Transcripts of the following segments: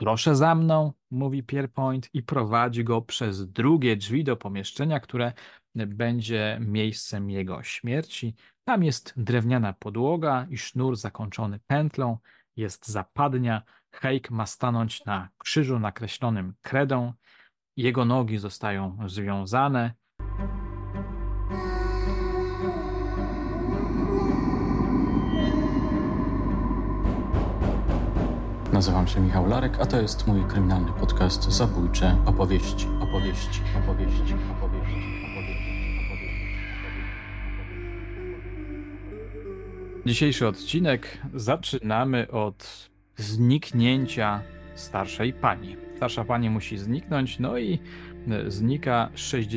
Proszę za mną, mówi Pierpoint i prowadzi go przez drugie drzwi do pomieszczenia, które będzie miejscem jego śmierci. Tam jest drewniana podłoga i sznur zakończony pętlą. Jest zapadnia. Hake ma stanąć na krzyżu nakreślonym kredą. Jego nogi zostają związane. Nazywam się Michał Larek, a to jest mój kryminalny podcast Zabójcze opowieści. Dzisiejszy odcinek zaczynamy od zniknięcia starszej pani. Starsza pani musi zniknąć, no i znika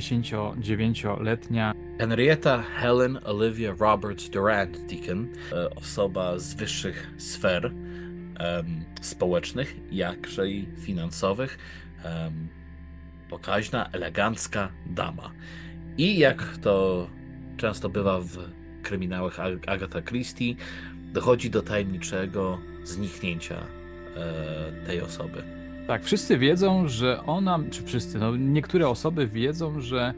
69-letnia Henrietta Helen Olivia Roberts Durant Deacon, osoba z wyższych sfer społecznych, jakże i finansowych, pokaźna, elegancka dama. I jak to często bywa w kryminałach Agatha Christie, dochodzi do tajemniczego zniknięcia tej osoby. Tak, wszyscy wiedzą, że ona, czy wszyscy, no niektóre osoby wiedzą, że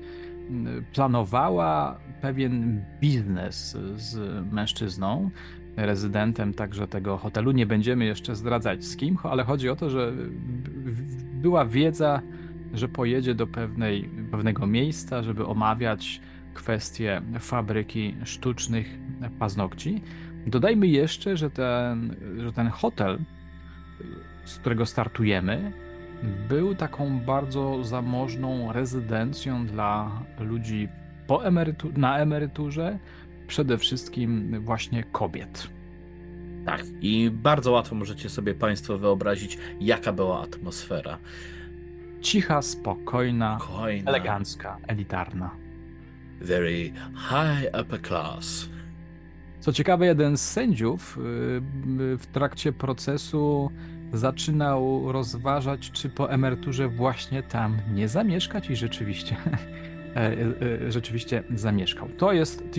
planowała pewien biznes z mężczyzną, rezydentem także tego hotelu. Nie będziemy jeszcze zdradzać z kim, ale chodzi o to, że była wiedza, że pojedzie do pewnego miejsca, żeby omawiać kwestie fabryki sztucznych paznokci. Dodajmy jeszcze, że ten hotel, z którego startujemy, był taką bardzo zamożną rezydencją dla ludzi na emeryturze, przede wszystkim właśnie kobiet. Tak, i bardzo łatwo możecie sobie Państwo wyobrazić, jaka była atmosfera. Cicha, spokojna, elegancka, elitarna. Very high upper class. Co ciekawe, jeden z sędziów w trakcie procesu zaczynał rozważać, czy po emeryturze właśnie tam nie zamieszkać i rzeczywiście zamieszkał. To jest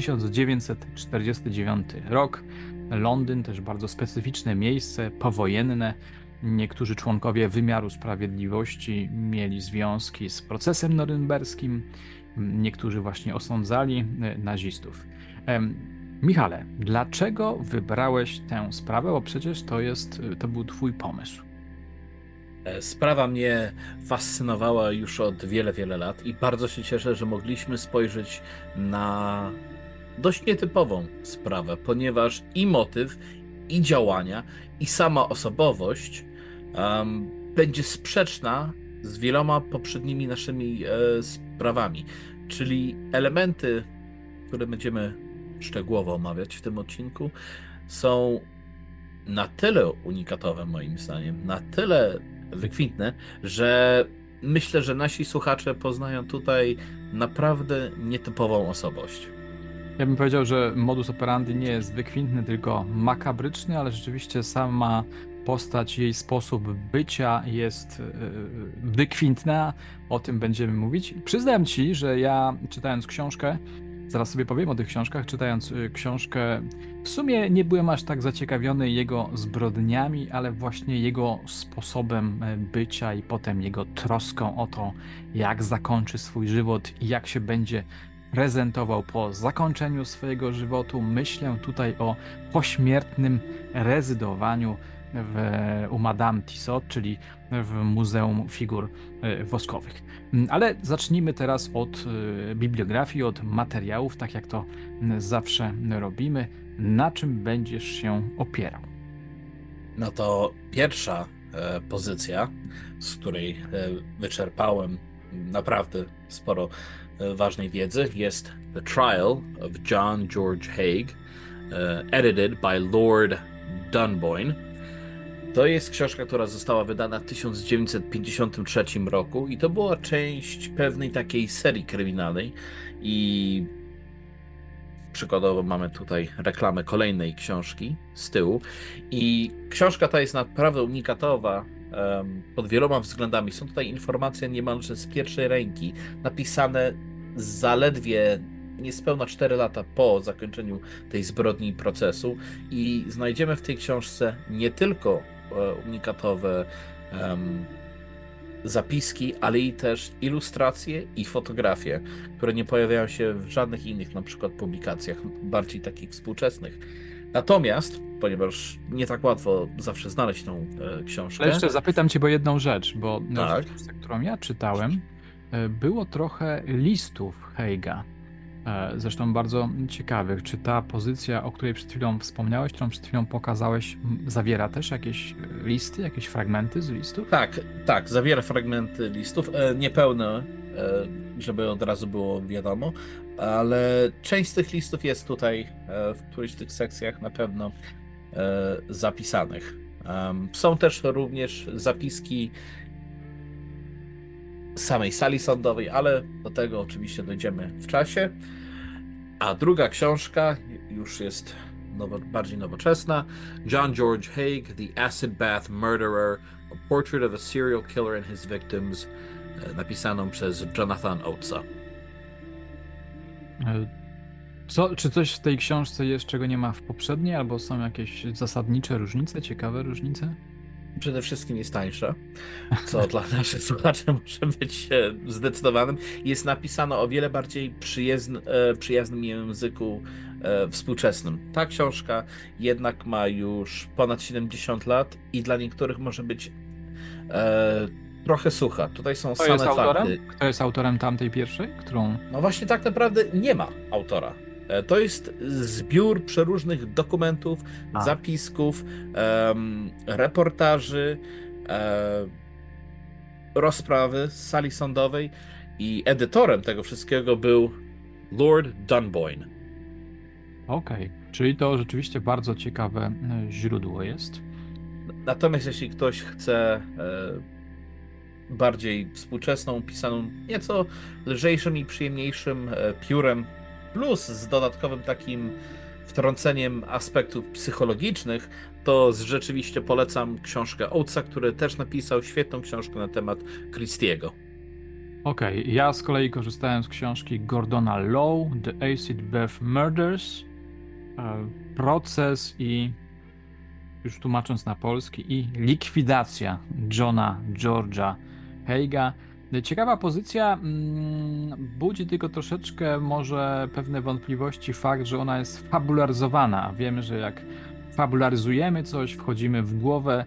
1949 rok. Londyn, też bardzo specyficzne miejsce, powojenne. Niektórzy członkowie wymiaru sprawiedliwości mieli związki z procesem norymberskim. Niektórzy właśnie osądzali nazistów. Michale, dlaczego wybrałeś tę sprawę? Bo przecież to był twój pomysł. Sprawa mnie fascynowała już od wiele lat i bardzo się cieszę, że mogliśmy spojrzeć na dość nietypową sprawę, ponieważ i motyw, i działania, i sama osobowość będzie sprzeczna z wieloma poprzednimi naszymi sprawami. Czyli elementy, które będziemy szczegółowo omawiać w tym odcinku, są na tyle unikatowe moim zdaniem, na tyle wykwintne, że myślę, że nasi słuchacze poznają tutaj naprawdę nietypową osobowość. Ja bym powiedział, że modus operandi nie jest wykwintny, tylko makabryczny, ale rzeczywiście sama postać, jej sposób bycia jest wykwintna. O tym będziemy mówić. Przyznam ci, że ja czytając książkę, zaraz sobie powiem o tych książkach, czytając książkę, w sumie nie byłem aż tak zaciekawiony jego zbrodniami, ale właśnie jego sposobem bycia i potem jego troską o to, jak zakończy swój żywot i jak się będzie prezentował po zakończeniu swojego żywotu. Myślę tutaj o pośmiertnym rezydowaniu u Madame Tussaud, czyli w Muzeum Figur Woskowych. Ale zacznijmy teraz od bibliografii, od materiałów, tak jak to zawsze robimy. Na czym będziesz się opierał? No to pierwsza pozycja, z której wyczerpałem naprawdę sporo ważnej wiedzy, jest The Trial of John George Haigh, edited by Lord Dunboyne. To jest książka, która została wydana w 1953 roku i to była część pewnej takiej serii kryminalnej i przykładowo mamy tutaj reklamę kolejnej książki z tyłu i książka ta jest naprawdę unikatowa pod wieloma względami. Są tutaj informacje niemalże z pierwszej ręki, napisane zaledwie niespełna 4 lata po zakończeniu tej zbrodni i procesu i znajdziemy w tej książce nie tylko unikatowe zapiski, ale i też ilustracje i fotografie, które nie pojawiają się w żadnych innych na przykład publikacjach, bardziej takich współczesnych. Natomiast, ponieważ nie tak łatwo zawsze znaleźć tą książkę... Ale jeszcze zapytam cię o jedną rzecz, bo Tak. w książce, którą ja czytałem, było trochę listów Haiga. Zresztą bardzo ciekawych. Czy ta pozycja, o której przed chwilą wspomniałeś, którą przed chwilą pokazałeś, zawiera też jakieś listy, jakieś fragmenty z listów? Tak, zawiera fragmenty listów, niepełne, żeby od razu było wiadomo, ale część z tych listów jest tutaj w którejś z tych sekcjach na pewno zapisanych. Są też również zapiski samej sali sądowej, ale do tego oczywiście dojdziemy w czasie. A druga książka już jest bardziej nowoczesna. John George Haig, The Acid Bath Murderer, A Portrait of a Serial Killer and His Victims, napisaną przez Jonathan Oatesa. Czy coś w tej książce jest, czego nie ma w poprzedniej, albo są jakieś zasadnicze różnice, ciekawe różnice? Przede wszystkim jest tańsza, co dla naszych słuchaczy może być zdecydowanym. Jest napisana o wiele bardziej przyjaznym języku współczesnym. Ta książka jednak ma już ponad 70 lat i dla niektórych może być trochę sucha. Tutaj są Kto same jest autorem? fakty. Kto jest autorem tamtej pierwszej, którą... No właśnie tak naprawdę nie ma autora. To jest zbiór przeróżnych dokumentów, zapisków, reportaży, rozprawy z sali sądowej i edytorem tego wszystkiego był Lord Dunboyne. Okej, czyli to rzeczywiście bardzo ciekawe źródło jest. Natomiast jeśli ktoś chce bardziej współczesną, pisaną nieco lżejszym i przyjemniejszym piórem, plus z dodatkowym takim wtrąceniem aspektów psychologicznych, to rzeczywiście polecam książkę Oatesa, który też napisał świetną książkę na temat Christie'ego. Okej, ja z kolei korzystałem z książki Gordona Lowe, The Acid Bath Murders, proces i, już tłumacząc na polski, i likwidacja Johna George'a Haiga. Ciekawa pozycja, budzi tylko troszeczkę może pewne wątpliwości fakt, że ona jest fabularyzowana. Wiemy, że jak fabularyzujemy coś, wchodzimy w głowę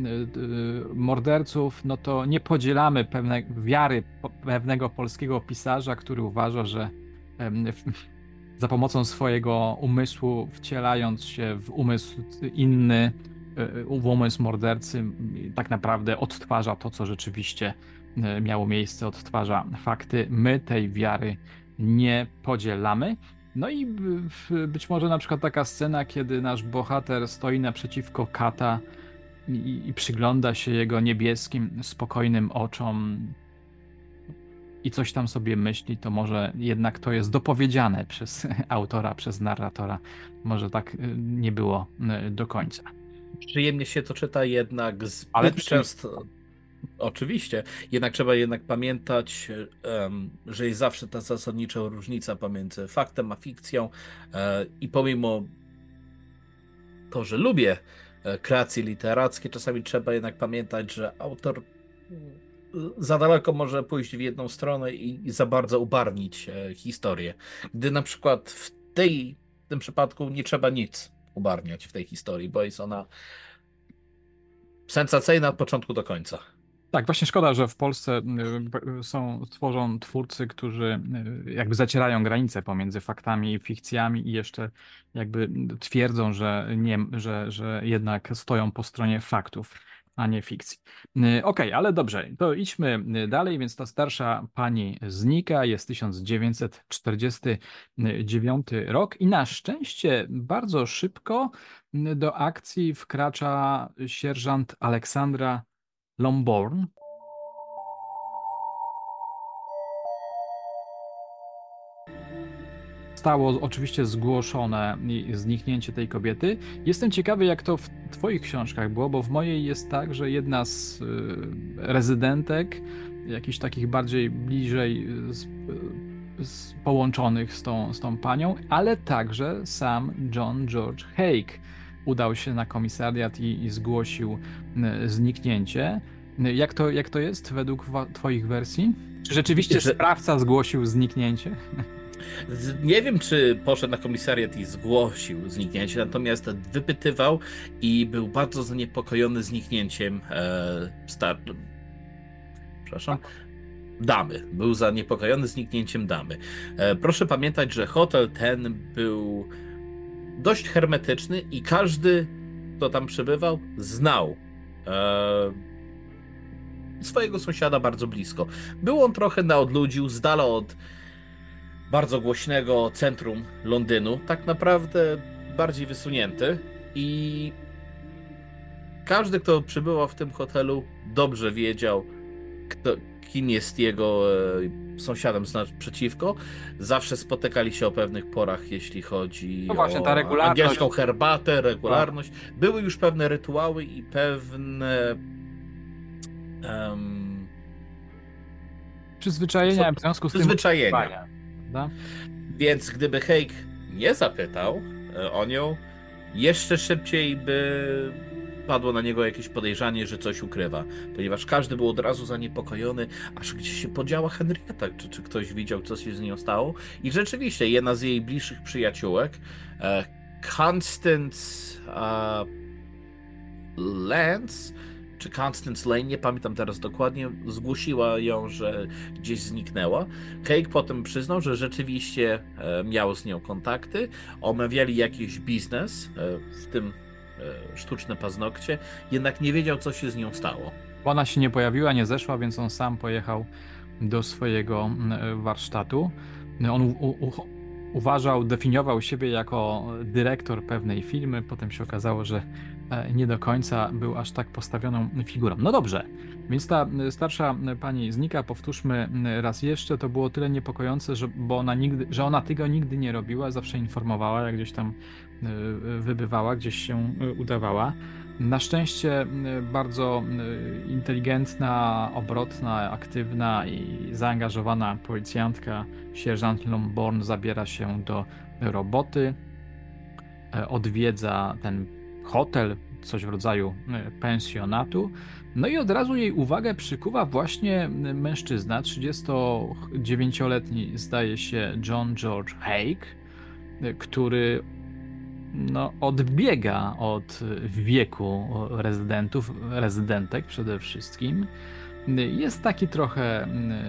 morderców, no to nie podzielamy wiary pewnego polskiego pisarza, który uważa, że za pomocą swojego umysłu, wcielając się w umysł inny, w umysł mordercy, tak naprawdę odtwarza to, co rzeczywiście miało miejsce, odtwarza fakty. My tej wiary nie podzielamy. No i być może na przykład taka scena, kiedy nasz bohater stoi naprzeciwko kata i przygląda się jego niebieskim, spokojnym oczom i coś tam sobie myśli, to może jednak to jest dopowiedziane przez autora, przez narratora. Może tak nie było do końca. Przyjemnie się to czyta, jednak zbyt często... Oczywiście, jednak trzeba pamiętać, że jest zawsze ta zasadnicza różnica pomiędzy faktem a fikcją i pomimo to, że lubię kreacje literackie, czasami trzeba jednak pamiętać, że autor za daleko może pójść w jedną stronę i za bardzo ubarwnić historię. Gdy na przykład w tym przypadku nie trzeba nic ubarwniać w tej historii, bo jest ona sensacyjna od początku do końca. Tak, właśnie szkoda, że w Polsce tworzą twórcy, którzy jakby zacierają granice pomiędzy faktami i fikcjami i jeszcze jakby twierdzą, że jednak stoją po stronie faktów, a nie fikcji. Okej, ale dobrze, to idźmy dalej, więc ta starsza pani znika, jest 1949 rok i na szczęście bardzo szybko do akcji wkracza sierżant Aleksandra Longbourn. Zostało oczywiście zgłoszone zniknięcie tej kobiety. Jestem ciekawy, jak to w twoich książkach było, bo w mojej jest tak, że jedna z rezydentek, jakichś takich bardziej bliżej połączonych z tą panią, ale także sam John George Haig udał się na komisariat i zgłosił zniknięcie. Jak to jest według twoich wersji? Czy rzeczywiście sprawca zgłosił zniknięcie? Nie wiem, czy poszedł na komisariat i zgłosił zniknięcie, natomiast wypytywał i był bardzo zaniepokojony zniknięciem damy. Był zaniepokojony zniknięciem damy. Proszę pamiętać, że hotel ten był dość hermetyczny i każdy, kto tam przebywał, znał swojego sąsiada bardzo blisko. Był on trochę na odludziu, z dala od bardzo głośnego centrum Londynu, tak naprawdę bardziej wysunięty, i każdy, kto przybywał w tym hotelu, dobrze wiedział, kim jest jego sąsiadem przeciwko. Zawsze spotykali się o pewnych porach, jeśli chodzi właśnie, ta o regularność, angielską herbatę, regularność. Były już pewne rytuały i pewne przyzwyczajenia w związku z tym. Przyzwyczajenia. Więc gdyby Haig nie zapytał o nią, jeszcze szybciej by padło na niego jakieś podejrzenie, że coś ukrywa, ponieważ każdy był od razu zaniepokojony, aż gdzie się podziała Henrietta, czy ktoś widział, co się z nią stało. I rzeczywiście jedna z jej bliższych przyjaciółek, Constance Lance, czy Constance Lane, nie pamiętam teraz dokładnie, zgłosiła ją, że gdzieś zniknęła. Haig potem przyznał, że rzeczywiście miał z nią kontakty, omawiali jakiś biznes, w tym sztuczne paznokcie, jednak nie wiedział, co się z nią stało. Ona się nie pojawiła, nie zeszła, więc on sam pojechał do swojego warsztatu. On definiował siebie jako dyrektor pewnej firmy, potem się okazało, że nie do końca był aż tak postawioną figurą. No dobrze, więc ta starsza pani znika, powtórzmy raz jeszcze, to było tyle niepokojące, że ona tego nigdy nie robiła, zawsze informowała, jak gdzieś tam wybywała, gdzieś się udawała. Na szczęście bardzo inteligentna, obrotna, aktywna i zaangażowana policjantka sierżant Longbourn zabiera się do roboty, odwiedza ten hotel, coś w rodzaju pensjonatu, no i od razu jej uwagę przykuwa właśnie mężczyzna, 39-letni zdaje się John George Haig, który odbiega od wieku rezydentek przede wszystkim. Jest taki trochę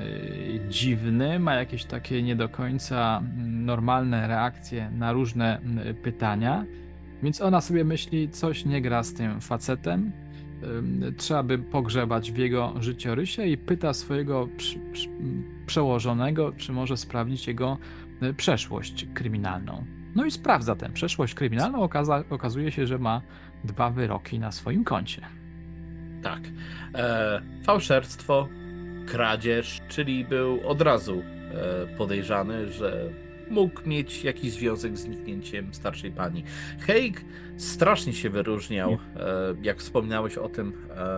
dziwny, ma jakieś takie nie do końca normalne reakcje na różne pytania, więc ona sobie myśli, coś nie gra z tym facetem, trzeba by pogrzebać w jego życiorysie i pyta swojego przełożonego, czy może sprawdzić jego przeszłość kryminalną. No i sprawdza tę przeszłość kryminalną, okazuje się, że ma 2 wyroki na swoim koncie. Tak. Fałszerstwo, kradzież, czyli był od razu podejrzany, że mógł mieć jakiś związek z zniknięciem starszej pani. Haig strasznie się wyróżniał, jak wspominałeś o tym,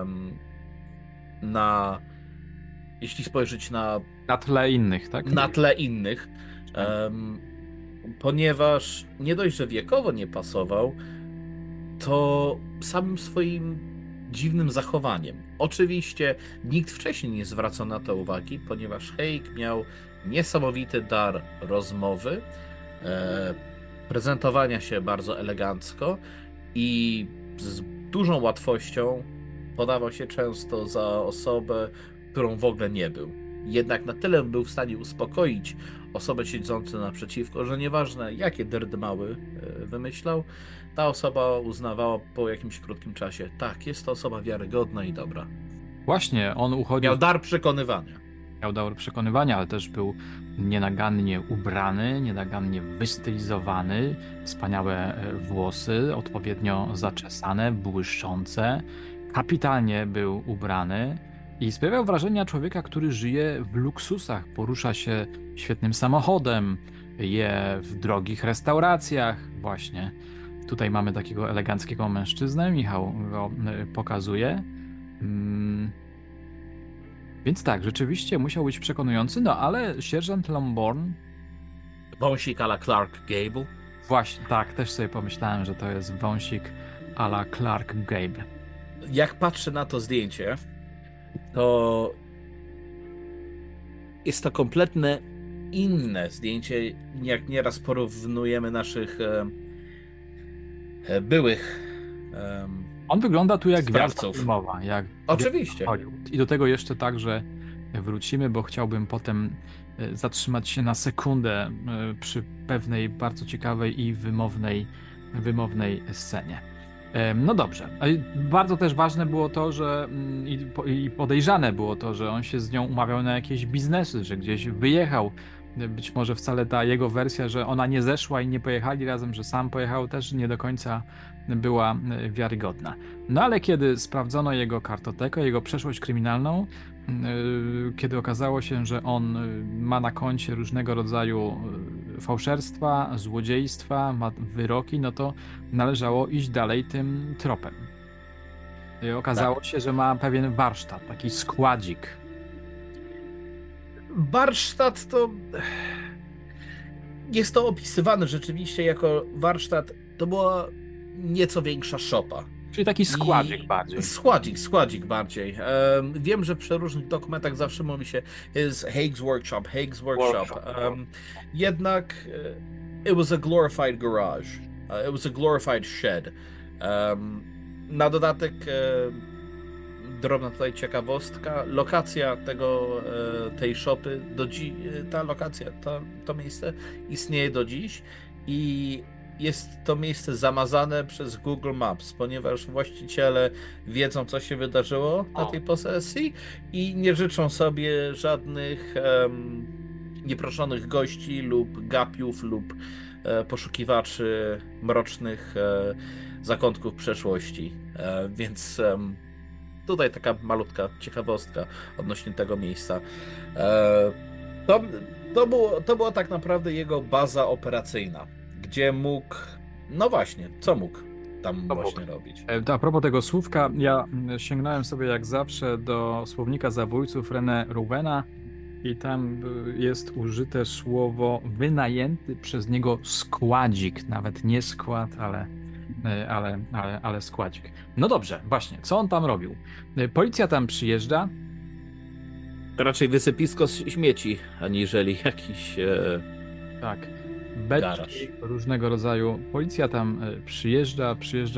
jeśli spojrzeć na tle innych, tak? Na tle innych, ponieważ nie dość, że wiekowo nie pasował, to samym swoim dziwnym zachowaniem. Oczywiście nikt wcześniej nie zwracał na to uwagi, ponieważ Haig miał niesamowity dar rozmowy, prezentowania się bardzo elegancko i z dużą łatwością podawał się często za osobę, którą w ogóle nie był. Jednak na tyle był w stanie uspokoić osobę siedzącą naprzeciwko, że nieważne jakie derdmały wymyślał, ta osoba uznawała po jakimś krótkim czasie, tak, jest to osoba wiarygodna i dobra. Właśnie, on uchodził... Miał dar przekonywania. Ale też był nienagannie ubrany, nienagannie wystylizowany, wspaniałe włosy, odpowiednio zaczesane, błyszczące, kapitalnie był ubrany i sprawiał wrażenie człowieka, który żyje w luksusach, porusza się świetnym samochodem, je w drogich restauracjach, właśnie. Tutaj mamy takiego eleganckiego mężczyznę, Michał go pokazuje. Więc tak, rzeczywiście musiał być przekonujący, no ale sierżant Longbourn... Wąsik a la Clark Gable. Właśnie, tak, też sobie pomyślałem, że to jest wąsik a la Clark Gable. Jak patrzę na to zdjęcie, to jest to kompletne inne zdjęcie, jak nieraz porównujemy naszych byłych On wygląda tu jak gwiazda sprawców. filmowa. Oczywiście. I do tego jeszcze także wrócimy, bo chciałbym potem zatrzymać się na sekundę przy pewnej bardzo ciekawej i wymownej scenie. No dobrze. Bardzo też ważne było to, że i podejrzane było to, że on się z nią umawiał na jakieś biznesy, że gdzieś wyjechał. Być może wcale ta jego wersja, że ona nie zeszła i nie pojechali razem, że sam pojechał, też nie do końca była wiarygodna. No ale kiedy sprawdzono jego kartotekę, jego przeszłość kryminalną, kiedy okazało się, że on ma na koncie różnego rodzaju fałszerstwa, złodziejstwa, ma wyroki, no to należało iść dalej tym tropem. I okazało się, że ma pewien warsztat, taki składzik. Warsztat to... Jest to opisywane rzeczywiście jako warsztat. To była nieco większa szopa. Czyli taki składzik bardziej. Składzik bardziej. Wiem, że przy różnych dokumentach zawsze mówi się is Haig's Workshop. Jednak it was a glorified garage. It was a glorified shed. Na dodatek drobna tutaj ciekawostka, lokacja tej szopy, ta lokacja, to miejsce istnieje do dziś i jest to miejsce zamazane przez Google Maps, ponieważ właściciele wiedzą, co się wydarzyło na tej posesji i nie życzą sobie żadnych nieproszonych gości lub gapiów lub poszukiwaczy mrocznych zakątków przeszłości. Więc tutaj taka malutka ciekawostka odnośnie tego miejsca. To była tak naprawdę jego baza operacyjna, gdzie mógł, no właśnie, co mógł tam właśnie robić. A propos tego słówka, ja sięgnąłem sobie jak zawsze do słownika zabójców René Rouvena i tam jest użyte słowo wynajęty przez niego składzik, nawet nie skład, ale składzik. No dobrze, właśnie, co on tam robił? Policja tam przyjeżdża. Raczej wysypisko śmieci, aniżeli jakiś tak, beczki różnego rodzaju. Policja tam przyjeżdża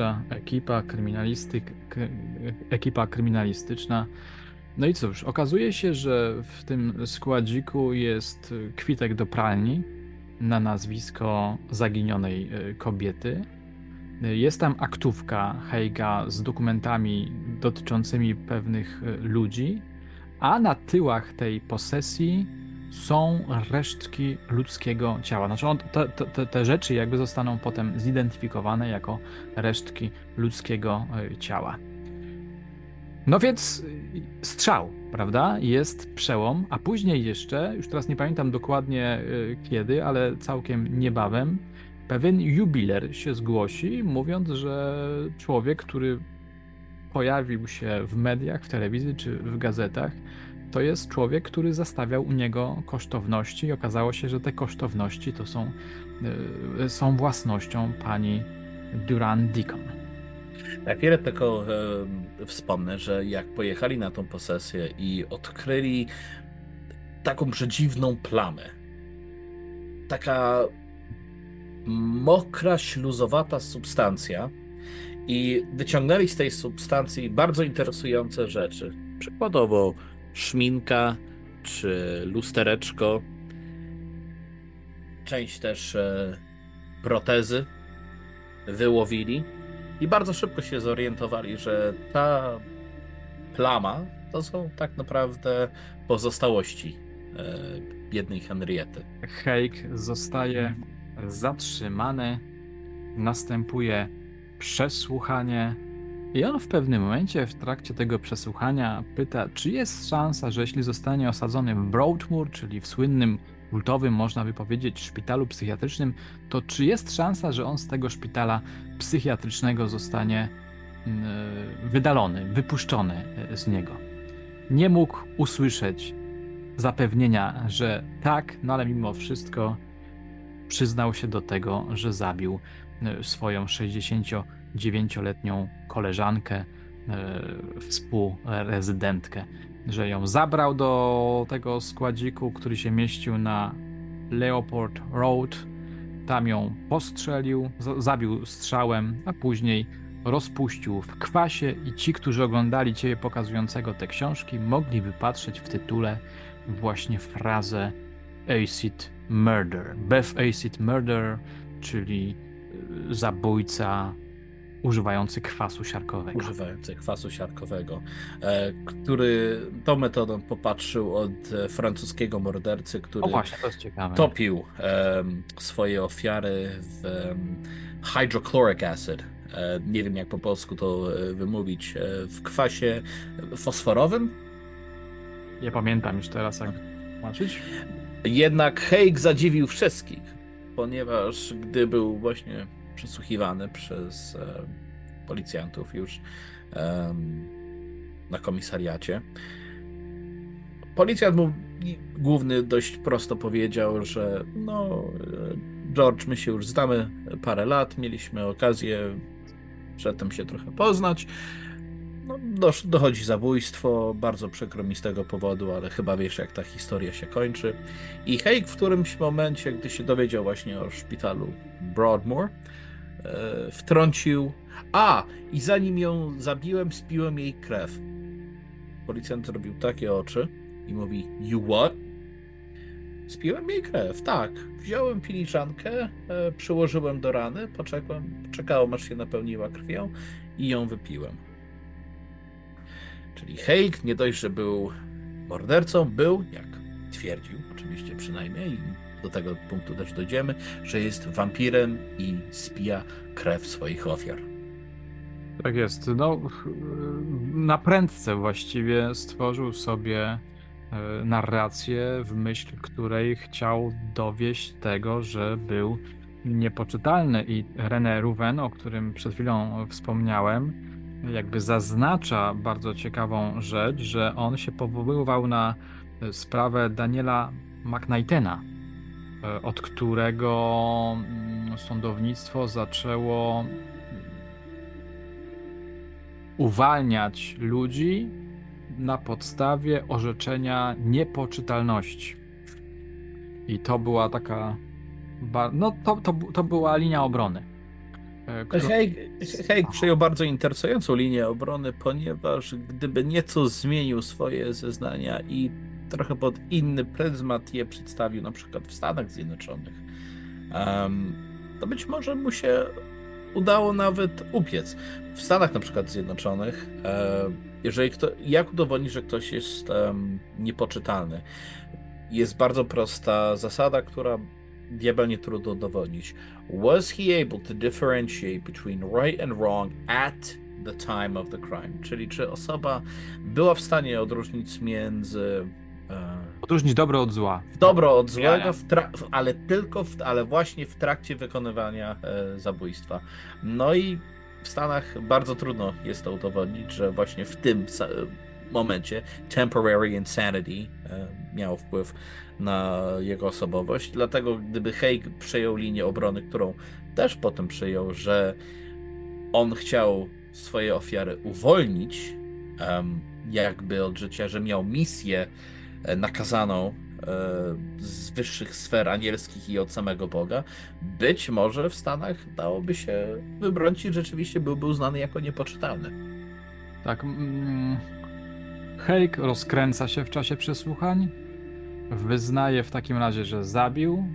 ekipa kryminalistyczna. No i cóż, okazuje się, że w tym składziku jest kwitek do pralni na nazwisko zaginionej kobiety. Jest tam aktówka Haiga z dokumentami dotyczącymi pewnych ludzi, a na tyłach tej posesji są resztki ludzkiego ciała. Znaczy te rzeczy jakby zostaną potem zidentyfikowane jako resztki ludzkiego ciała. No więc strzał, prawda? Jest przełom, a później jeszcze, już teraz nie pamiętam dokładnie kiedy, ale całkiem niebawem, pewien jubiler się zgłosi, mówiąc, że człowiek, który pojawił się w mediach, w telewizji czy w gazetach, to jest człowiek, który zastawiał u niego kosztowności i okazało się, że te kosztowności to są własnością pani Durand Deacon. Na chwilę tylko wspomnę, że jak pojechali na tą posesję i odkryli taką przedziwną plamę, taka mokra, śluzowata substancja i wyciągnęli z tej substancji bardzo interesujące rzeczy. Przykładowo szminka czy lustereczko, część też protezy wyłowili i bardzo szybko się zorientowali, że ta plama to są tak naprawdę pozostałości biednej Henriety. Haig zostaje zatrzymany, następuje przesłuchanie i on w pewnym momencie w trakcie tego przesłuchania pyta, czy jest szansa, że jeśli zostanie osadzony w Broadmoor, czyli w słynnym, kultowym, można by powiedzieć, szpitalu psychiatrycznym, to czy jest szansa, że on z tego szpitala psychiatrycznego zostanie wydalony, wypuszczony z niego. Nie mógł usłyszeć zapewnienia, że tak, no ale mimo wszystko przyznał się do tego, że zabił swoją 69-letnią koleżankę współrezydentkę, że ją zabrał do tego składziku, który się mieścił na Leopold Road, tam ją postrzelił, zabił strzałem, a później rozpuścił w kwasie i ci, którzy oglądali ciebie pokazującego te książki, mogli wypatrzeć w tytule właśnie frazę Acid Murder. Beth Acid Murder, czyli zabójca używający kwasu siarkowego. Który tą metodą popatrzył od francuskiego mordercy, który właśnie, to jest ciekawe. topił swoje ofiary w hydrochloric acid. Nie wiem, jak po polsku to wymówić. W kwasie fosforowym? Nie pamiętam już teraz, jak tłumaczyć. Jednak Haig zadziwił wszystkich, ponieważ gdy był właśnie przesłuchiwany przez policjantów już na komisariacie, policjant mu główny dość prosto powiedział, że no George, my się już znamy parę lat, mieliśmy okazję przedtem się trochę poznać. No, dochodzi zabójstwo, bardzo przykro mi z tego powodu, ale chyba wiesz, jak ta historia się kończy. I Haig w którymś momencie, gdy się dowiedział właśnie o szpitalu Broadmoor, wtrącił: i zanim ją zabiłem, spiłem jej krew. Policjant zrobił takie oczy i mówi: You what? Spiłem jej krew, tak. Wziąłem filiżankę, przyłożyłem do rany, czekałem aż się napełniła krwią i ją wypiłem. Czyli Haig nie dość, że był mordercą, był, jak twierdził, oczywiście przynajmniej, i do tego punktu też dojdziemy, że jest wampirem i spija krew swoich ofiar. Tak jest. No, na prędce właściwie stworzył sobie narrację, w myśl której chciał dowieść tego, że był niepoczytalny, i René Rouven, o którym przed chwilą wspomniałem, jakby zaznacza bardzo ciekawą rzecz, że on się powoływał na sprawę Daniela McKnightena, od którego sądownictwo zaczęło uwalniać ludzi na podstawie orzeczenia niepoczytalności. I to była taka... No, to była linia obrony. Haig przyjął bardzo interesującą linię obrony, ponieważ gdyby nieco zmienił swoje zeznania i trochę pod inny pryzmat je przedstawił, na przykład w Stanach Zjednoczonych, to być może mu się udało nawet upiec. W Stanach na przykład Zjednoczonych, jak udowodnić, że ktoś jest niepoczytalny? Jest bardzo prosta zasada, która diabelnie trudno udowodnić. Was he able to differentiate between right and wrong at the time of the crime? Czyli czy osoba była w stanie odróżnić między... odróżnić dobro od zła. Dobro od złego, ale właśnie w trakcie wykonywania zabójstwa. No i w Stanach bardzo trudno jest to udowodnić, że właśnie w tym momencie temporary insanity miało wpływ na jego osobowość. Dlatego gdyby Haig przejął linię obrony, którą też potem przyjął, że on chciał swoje ofiary uwolnić jakby od życia, że miał misję nakazaną z wyższych sfer anielskich i od samego Boga, być może w Stanach dałoby się wybronić i rzeczywiście byłby uznany jako niepoczytalny. Tak. Haig rozkręca się w czasie przesłuchań. Wyznaje w takim razie, że zabił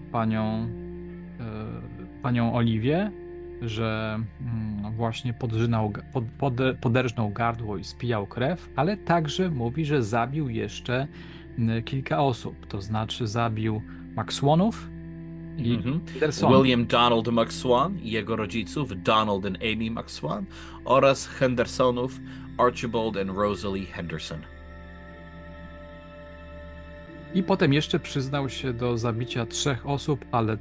panią Oliwię, że właśnie poderżnął gardło i spijał krew, ale także mówi, że zabił jeszcze kilka osób. To znaczy zabił McSwanów i Hendersonów. William Donald McSwan i jego rodziców Donald and Amy McSwan oraz Hendersonów Archibald and Rosalie Henderson. I potem jeszcze przyznał się do zabicia 3 osób, ale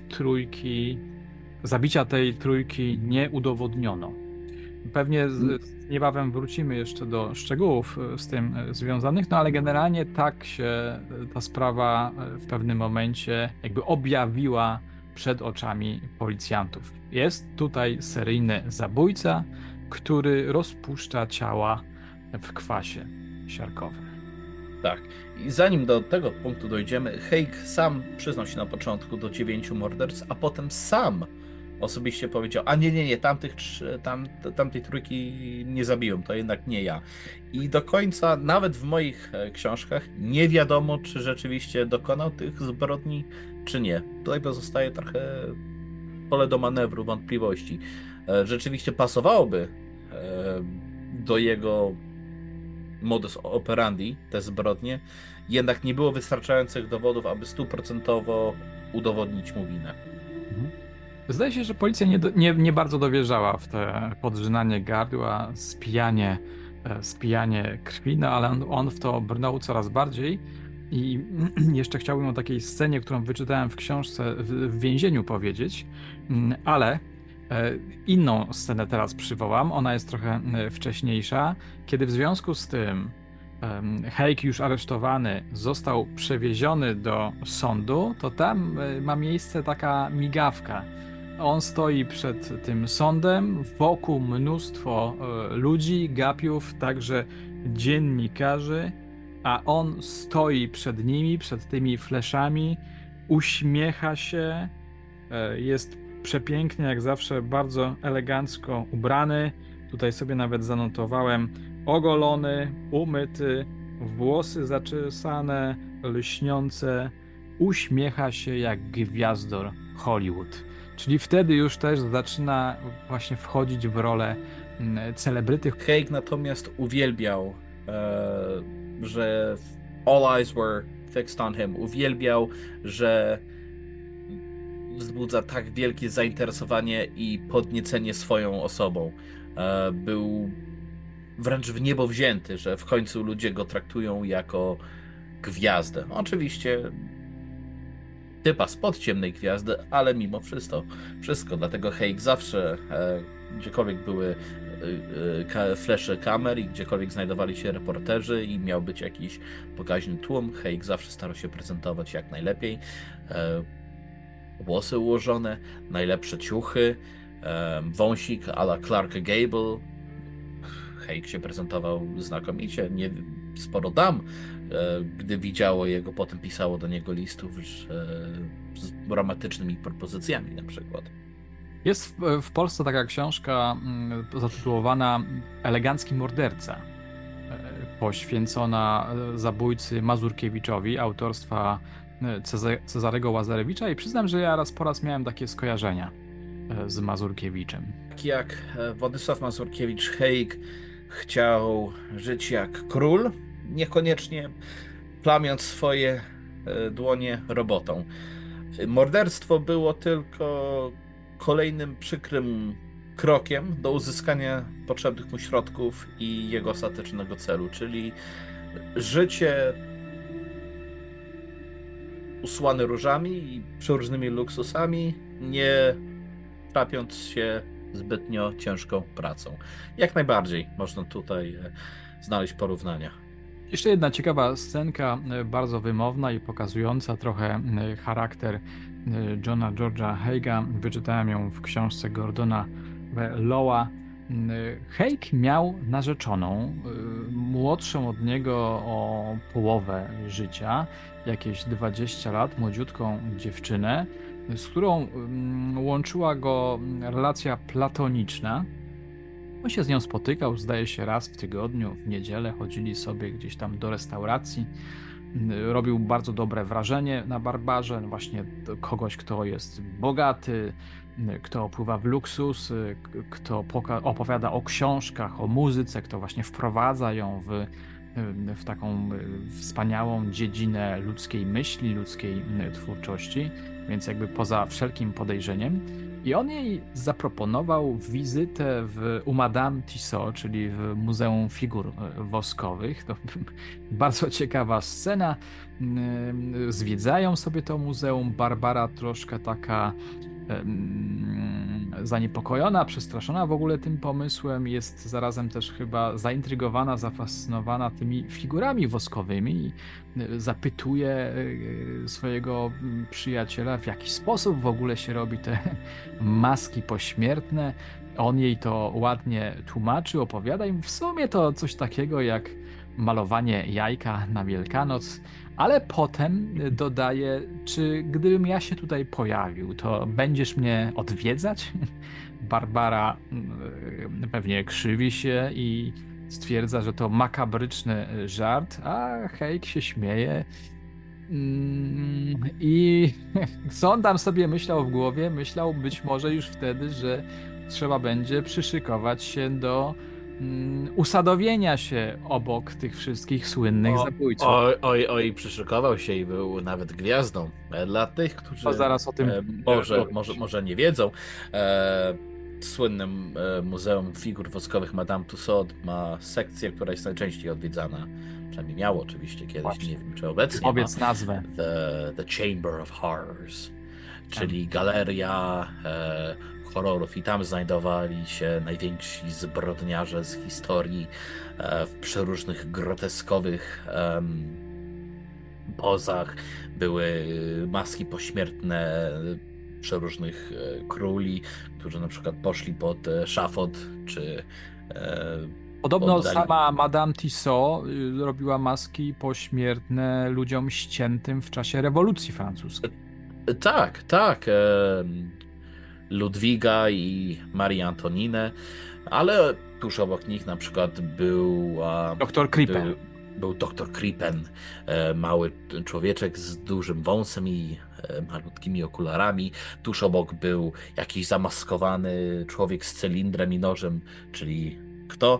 zabicia tej trójki nie udowodniono. Pewnie niebawem wrócimy jeszcze do szczegółów z tym związanych, no ale generalnie tak się ta sprawa w pewnym momencie jakby objawiła przed oczami policjantów. Jest tutaj seryjny zabójca, który rozpuszcza ciała w kwasie siarkowym. Tak. I zanim do tego punktu dojdziemy, Haig sam przyznał się na początku do 9 morderstw, a potem sam osobiście powiedział, a nie, tamtej trójki nie zabiłem, to jednak nie ja. I do końca, nawet w moich książkach, nie wiadomo, czy rzeczywiście dokonał tych zbrodni, czy nie. Tutaj pozostaje trochę pole do manewru, wątpliwości. Rzeczywiście pasowałoby do jego modus operandi, te zbrodnie, jednak nie było wystarczających dowodów, aby 100% udowodnić mu winę. Zdaje się, że policja nie bardzo dowierzała w te podrzynanie gardła, spijanie krwi, no ale on w to brnął coraz bardziej. I jeszcze chciałbym o takiej scenie, którą wyczytałem w książce w więzieniu powiedzieć, ale inną scenę teraz przywołam. Ona jest trochę wcześniejsza, kiedy w związku z tym Haig już aresztowany został przewieziony do sądu, to tam ma miejsce taka migawka. On stoi przed tym sądem, wokół mnóstwo ludzi, gapiów, także dziennikarzy, a on stoi przed nimi, przed tymi fleszami, uśmiecha się, jest przepięknie, jak zawsze, bardzo elegancko ubrany. Tutaj sobie nawet zanotowałem, ogolony, umyty, włosy zaczesane, lśniące, uśmiecha się jak gwiazdor Hollywood. Czyli wtedy już też zaczyna właśnie wchodzić w rolę celebryty. Haig natomiast uwielbiał, że all eyes were fixed on him. Uwielbiał, że wzbudza tak wielkie zainteresowanie i podniecenie swoją osobą. Był wręcz w niebo wzięty, że w końcu ludzie go traktują jako gwiazdę. Oczywiście typa spod ciemnej gwiazdy, ale mimo wszystko. Dlatego Haig zawsze, gdziekolwiek były flesze kamer i gdziekolwiek znajdowali się reporterzy i miał być jakiś pokaźny tłum, Haig zawsze starał się prezentować jak najlepiej. Włosy ułożone, najlepsze ciuchy, wąsik a la Clark Gable. Haig się prezentował znakomicie. Sporo dam, gdy widziało jego, potem pisało do niego listów z romantycznymi propozycjami na przykład. Jest w Polsce taka książka zatytułowana Elegancki morderca, poświęcona zabójcy Mazurkiewiczowi, autorstwa Cezarego Łazarewicza, i przyznam, że ja raz po raz miałem takie skojarzenia z Mazurkiewiczem. Tak jak Władysław Mazurkiewicz, Haig chciał żyć jak król, niekoniecznie plamiąc swoje dłonie robotą. Morderstwo było tylko kolejnym przykrym krokiem do uzyskania potrzebnych mu środków i jego ostatecznego celu, czyli życie usłane różami i przeróżnymi luksusami, nie trapiąc się zbytnio ciężką pracą. Jak najbardziej można tutaj znaleźć porównania. Jeszcze jedna ciekawa scenka, bardzo wymowna i pokazująca trochę charakter Johna George'a Haiga. Wyczytałem ją w książce Gordona Lowa. Haig miał narzeczoną, młodszą od niego o połowę życia, jakieś 20 lat, młodziutką dziewczynę, z którą łączyła go relacja platoniczna. On się z nią spotykał, zdaje się, raz w tygodniu, w niedzielę, chodzili sobie gdzieś tam do restauracji. Robił bardzo dobre wrażenie na Barbarze, właśnie kogoś, kto jest bogaty, kto opływa w luksus, kto opowiada o książkach, o muzyce, kto właśnie wprowadza ją w taką wspaniałą dziedzinę ludzkiej myśli, ludzkiej twórczości, więc jakby poza wszelkim podejrzeniem. I on jej zaproponował wizytę u Madame Tissot, czyli w Muzeum Figur Woskowych. To bardzo ciekawa scena. Zwiedzają sobie to muzeum. Barbara troszkę taka zaniepokojona, przestraszona w ogóle tym pomysłem, jest zarazem też chyba zaintrygowana, zafascynowana tymi figurami woskowymi i zapytuje swojego przyjaciela, w jaki sposób w ogóle się robi te maski pośmiertne. on jej to ładnie tłumaczy, opowiada i w sumie to coś takiego jak malowanie jajka na Wielkanoc, ale potem dodaje, czy gdybym ja się tutaj pojawił, to będziesz mnie odwiedzać? Barbara pewnie krzywi się i stwierdza, że to makabryczny żart, a Hake się śmieje. I co on tam sobie myślał w głowie? Myślał być może już wtedy, że trzeba będzie przyszykować się do usadowienia się obok tych wszystkich słynnych zabójców. Oj, przyszykował się i był nawet gwiazdą. Dla tych, którzy To zaraz o tym może nie wiedzą, słynnym Muzeum Figur Woskowych Madame Tussauds ma sekcję, która jest najczęściej odwiedzana. Przynajmniej miało oczywiście kiedyś, Właśnie. nie wiem czy obecnie Powiedz ma. nazwę. The Chamber of Horrors, czyli galeria horrorów i tam znajdowali się najwięksi zbrodniarze z historii w przeróżnych groteskowych pozach. Były maski pośmiertne przeróżnych króli, którzy na przykład poszli pod szafot, czy Podobno oddali... sama Madame Tussauds robiła maski pośmiertne ludziom ściętym w czasie rewolucji francuskiej. Tak. Ludwiga i Marię Antoninę, ale tuż obok nich na przykład był Doktor Crippen. Był doktor Crippen, mały człowieczek z dużym wąsem i malutkimi okularami. Tuż obok był jakiś zamaskowany człowiek z cylindrem i nożem, czyli kto?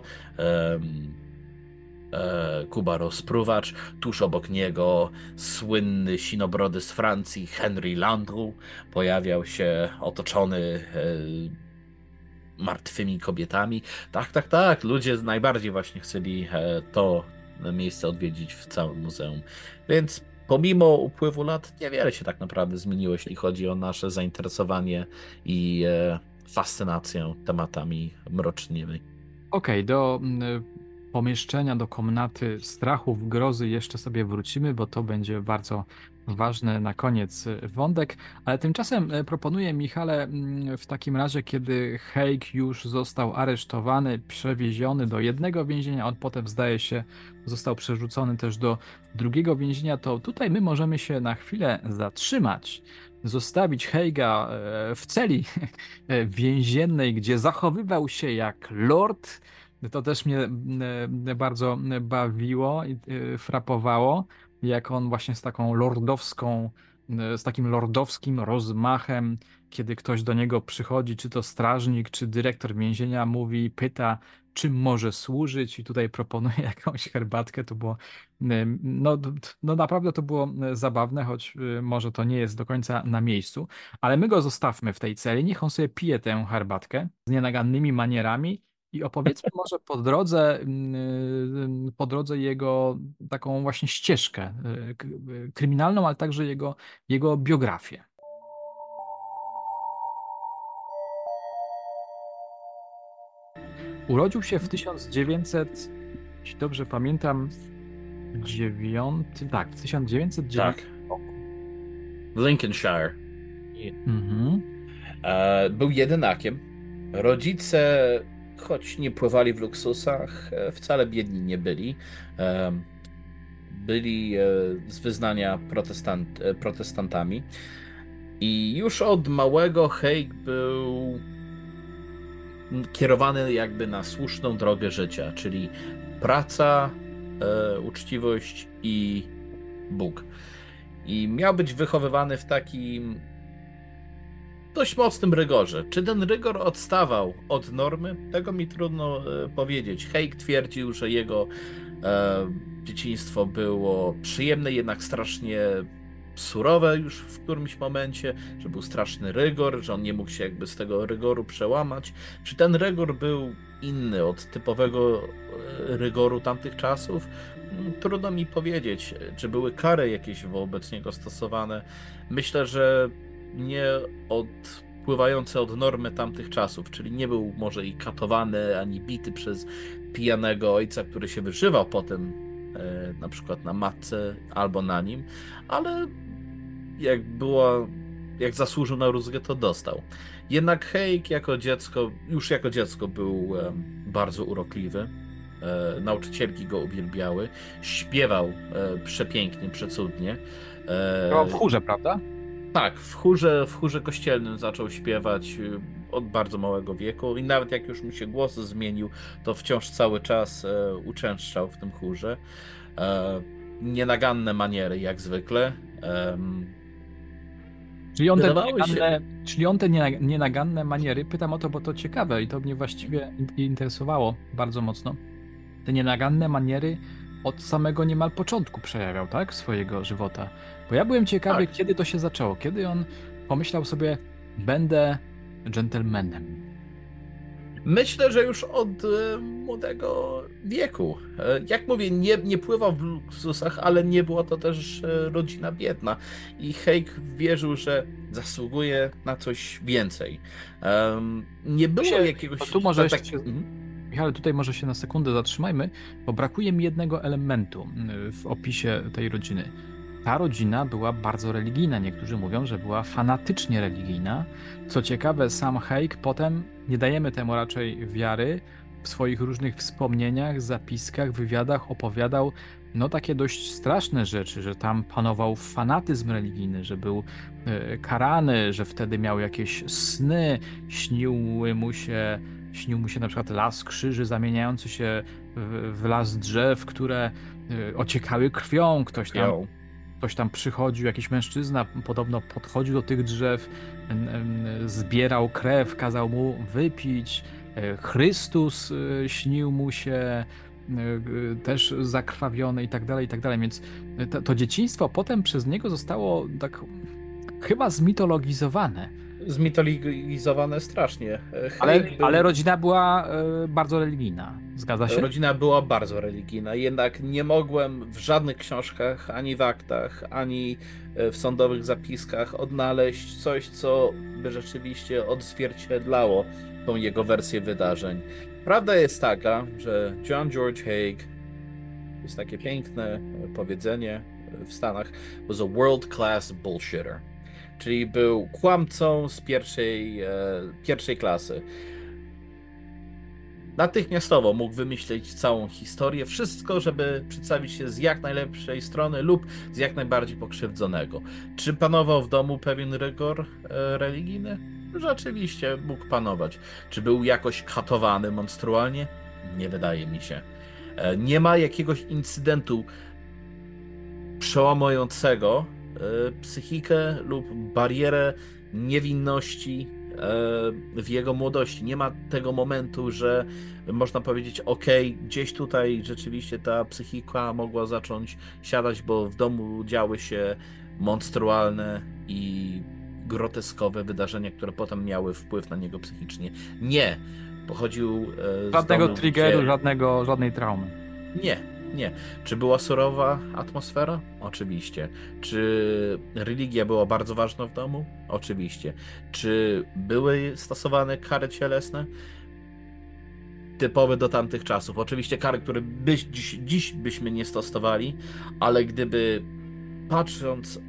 Kuba Rozpruwacz. Tuż obok niego słynny sinobrody z Francji Henry Landru pojawiał się otoczony martwymi kobietami. Tak. Ludzie najbardziej właśnie chcieli to miejsce odwiedzić w całym muzeum. Więc pomimo upływu lat niewiele się tak naprawdę zmieniło, jeśli chodzi o nasze zainteresowanie i fascynację tematami mrocznymi. Okej, do pomieszczenia, do komnaty strachów, grozy jeszcze sobie wrócimy, bo to będzie bardzo ważny na koniec wątek, ale tymczasem proponuję, Michale, w takim razie, kiedy Hake już został aresztowany, przewieziony do jednego więzienia, on potem, zdaje się, został przerzucony też do drugiego więzienia, to tutaj my możemy się na chwilę zatrzymać, zostawić Hake'a w celi więziennej, gdzie zachowywał się jak lord. To też mnie bardzo bawiło i frapowało, jak on właśnie z takim lordowskim rozmachem, kiedy ktoś do niego przychodzi, czy to strażnik, czy dyrektor więzienia, pyta, czym może służyć, i tutaj proponuje jakąś herbatkę. To było, no naprawdę to było zabawne, choć może to nie jest do końca na miejscu, ale my go zostawmy w tej celi, niech on sobie pije tę herbatkę z nienagannymi manierami. I opowiedzmy może po drodze jego taką właśnie ścieżkę kryminalną, ale także jego biografię. Urodził się w 1900, jeśli dobrze pamiętam, w 1909 roku. W Lincolnshire. Był jedynakiem. Rodzice, choć nie pływali w luksusach, wcale biedni nie byli. Byli z wyznania protestantami. I już od małego Hake był kierowany jakby na słuszną drogę życia, czyli praca, uczciwość i Bóg. I miał być wychowywany w takim dość mocnym rygorze. Czy ten rygor odstawał od normy? Tego mi trudno powiedzieć. Hake twierdził, że jego dzieciństwo było przyjemne, jednak strasznie surowe już w którymś momencie, że był straszny rygor, że on nie mógł się jakby z tego rygoru przełamać. Czy ten rygor był inny od typowego rygoru tamtych czasów? Trudno mi powiedzieć. Czy były kary jakieś wobec niego stosowane? Myślę, że nie odpływające od normy tamtych czasów, czyli nie był może i katowany, ani bity przez pijanego ojca, który się wyżywał potem na przykład na matce albo na nim, ale jak była jak zasłużył na rózgę, to dostał. Jednak Haig już jako dziecko był bardzo urokliwy. Nauczycielki go uwielbiały. Śpiewał przepięknie, przecudnie. W chórze, prawda? Tak, w chórze kościelnym zaczął śpiewać od bardzo małego wieku i nawet jak już mu się głos zmienił, to wciąż cały czas uczęszczał w tym chórze. Nienaganne maniery, jak zwykle. Czyli on te nienaganne maniery, pytam o to, bo to ciekawe i to mnie właściwie interesowało bardzo mocno. Te nienaganne maniery od samego niemal początku przejawiał, tak? Swojego żywota. Bo ja byłem ciekawy, kiedy to się zaczęło. Kiedy on pomyślał sobie, będę dżentelmenem. Myślę, że już od młodego wieku. Jak mówię, nie pływał w luksusach, ale nie była to też rodzina biedna. I Haig wierzył, że zasługuje na coś więcej. Nie było jakiegoś... Tu może Michał, tutaj może się na sekundę zatrzymajmy, bo brakuje mi jednego elementu w opisie tej rodziny. Ta rodzina była bardzo religijna. Niektórzy mówią, że była fanatycznie religijna. Co ciekawe, sam Haig potem, nie dajemy temu raczej wiary, w swoich różnych wspomnieniach, zapiskach, wywiadach opowiadał takie dość straszne rzeczy, że tam panował fanatyzm religijny, że był karany, że wtedy miał jakieś sny, śnił mu się na przykład las krzyży zamieniający się w las drzew, które ociekały krwią. Ktoś tam przychodził, jakiś mężczyzna podobno podchodził do tych drzew, zbierał krew, kazał mu wypić. Chrystus śnił mu się też zakrwawiony i tak dalej, więc to dzieciństwo potem przez niego zostało tak chyba zmitologizowane. Zmitologizowane strasznie. Ale rodzina była bardzo religijna, zgadza się? Rodzina była bardzo religijna, jednak nie mogłem w żadnych książkach, ani w aktach, ani w sądowych zapiskach odnaleźć coś, co by rzeczywiście odzwierciedlało tą jego wersję wydarzeń. Prawda jest taka, że John George Haig, jest takie piękne powiedzenie w Stanach, was a world-class bullshitter. Czyli był kłamcą z pierwszej klasy. Natychmiastowo mógł wymyślić całą historię, wszystko, żeby przedstawić się z jak najlepszej strony lub z jak najbardziej pokrzywdzonego. Czy panował w domu pewien rygor religijny? Rzeczywiście mógł panować. Czy był jakoś katowany monstrualnie? Nie wydaje mi się. Nie ma jakiegoś incydentu przełamującego psychikę lub barierę niewinności w jego młodości. Nie ma tego momentu, że można powiedzieć, gdzieś tutaj rzeczywiście ta psychika mogła zacząć siadać, bo w domu działy się monstrualne i groteskowe wydarzenia, które potem miały wpływ na niego psychicznie. Nie. Pochodził z żadnego domu, triggeru, żadnej traumy. Nie. Czy była surowa atmosfera? Oczywiście. Czy religia była bardzo ważna w domu? Oczywiście. Czy były stosowane kary cielesne? Typowe do tamtych czasów. Oczywiście kary, które dziś byśmy nie stosowali, ale gdyby patrząc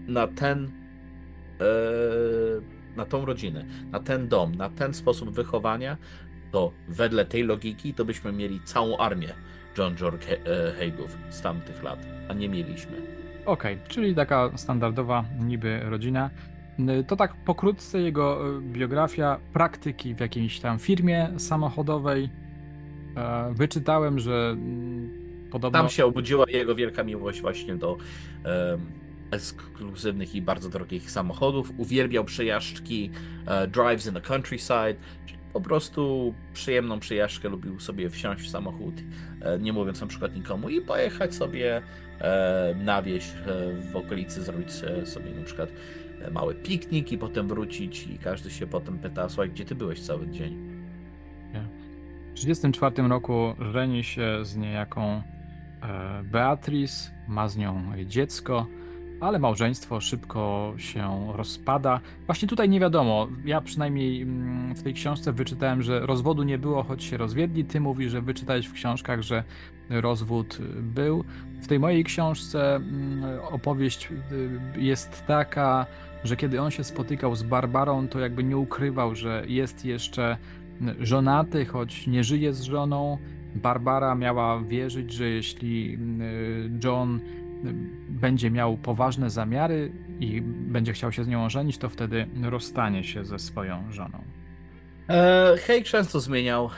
na tą rodzinę, na ten dom, na ten sposób wychowania, to wedle tej logiki to byśmy mieli całą armię John George Haigów z tamtych lat, a nie mieliśmy. Okej, czyli taka standardowa niby rodzina. To tak pokrótce jego biografia, praktyki w jakiejś tam firmie samochodowej. Wyczytałem, że podobno... Tam się obudziła jego wielka miłość właśnie do ekskluzywnych i bardzo drogich samochodów. Uwielbiał przejażdżki, drives in the countryside. Po prostu przyjemną przejażdżkę, lubił sobie wsiąść w samochód, nie mówiąc na przykład nikomu, i pojechać sobie na wieś w okolicy, zrobić sobie na przykład mały piknik i potem wrócić, i każdy się potem pyta, słuchaj, gdzie ty byłeś cały dzień? W 1934 roku żeni się z niejaką Beatrice, ma z nią dziecko, ale małżeństwo szybko się rozpada. Właśnie tutaj nie wiadomo, ja przynajmniej w tej książce wyczytałem, że rozwodu nie było, choć się rozwiedli. Ty mówisz, że wyczytałeś w książkach, że rozwód był. W tej mojej książce opowieść jest taka, że kiedy on się spotykał z Barbarą, to jakby nie ukrywał, że jest jeszcze żonaty, choć nie żyje z żoną. Barbara miała wierzyć, że jeśli John będzie miał poważne zamiary i będzie chciał się z nią ożenić, to wtedy rozstanie się ze swoją żoną. Hake często zmieniał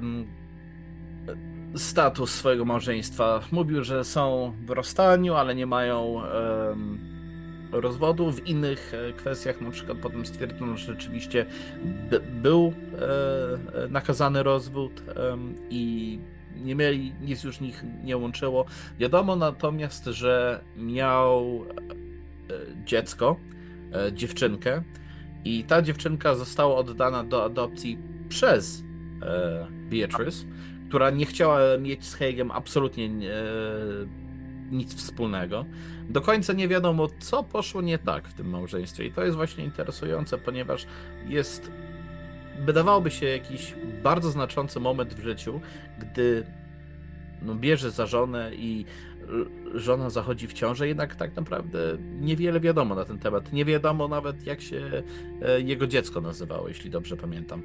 status swojego małżeństwa. Mówił, że są w rozstaniu, ale nie mają rozwodu. W innych kwestiach na przykład potem stwierdzono, że rzeczywiście był nakazany rozwód i nie mieli, nic już nich nie łączyło. Wiadomo natomiast, że miał dziecko, dziewczynkę, i ta dziewczynka została oddana do adopcji przez Beatrice, która nie chciała mieć z Hage'em absolutnie nic wspólnego. Do końca nie wiadomo, co poszło nie tak w tym małżeństwie, i to jest właśnie interesujące, ponieważ jest, wydawałoby się, jakiś bardzo znaczący moment w życiu, gdy bierze za żonę i żona zachodzi w ciążę, jednak tak naprawdę niewiele wiadomo na ten temat. Nie wiadomo nawet, jak się jego dziecko nazywało, jeśli dobrze pamiętam.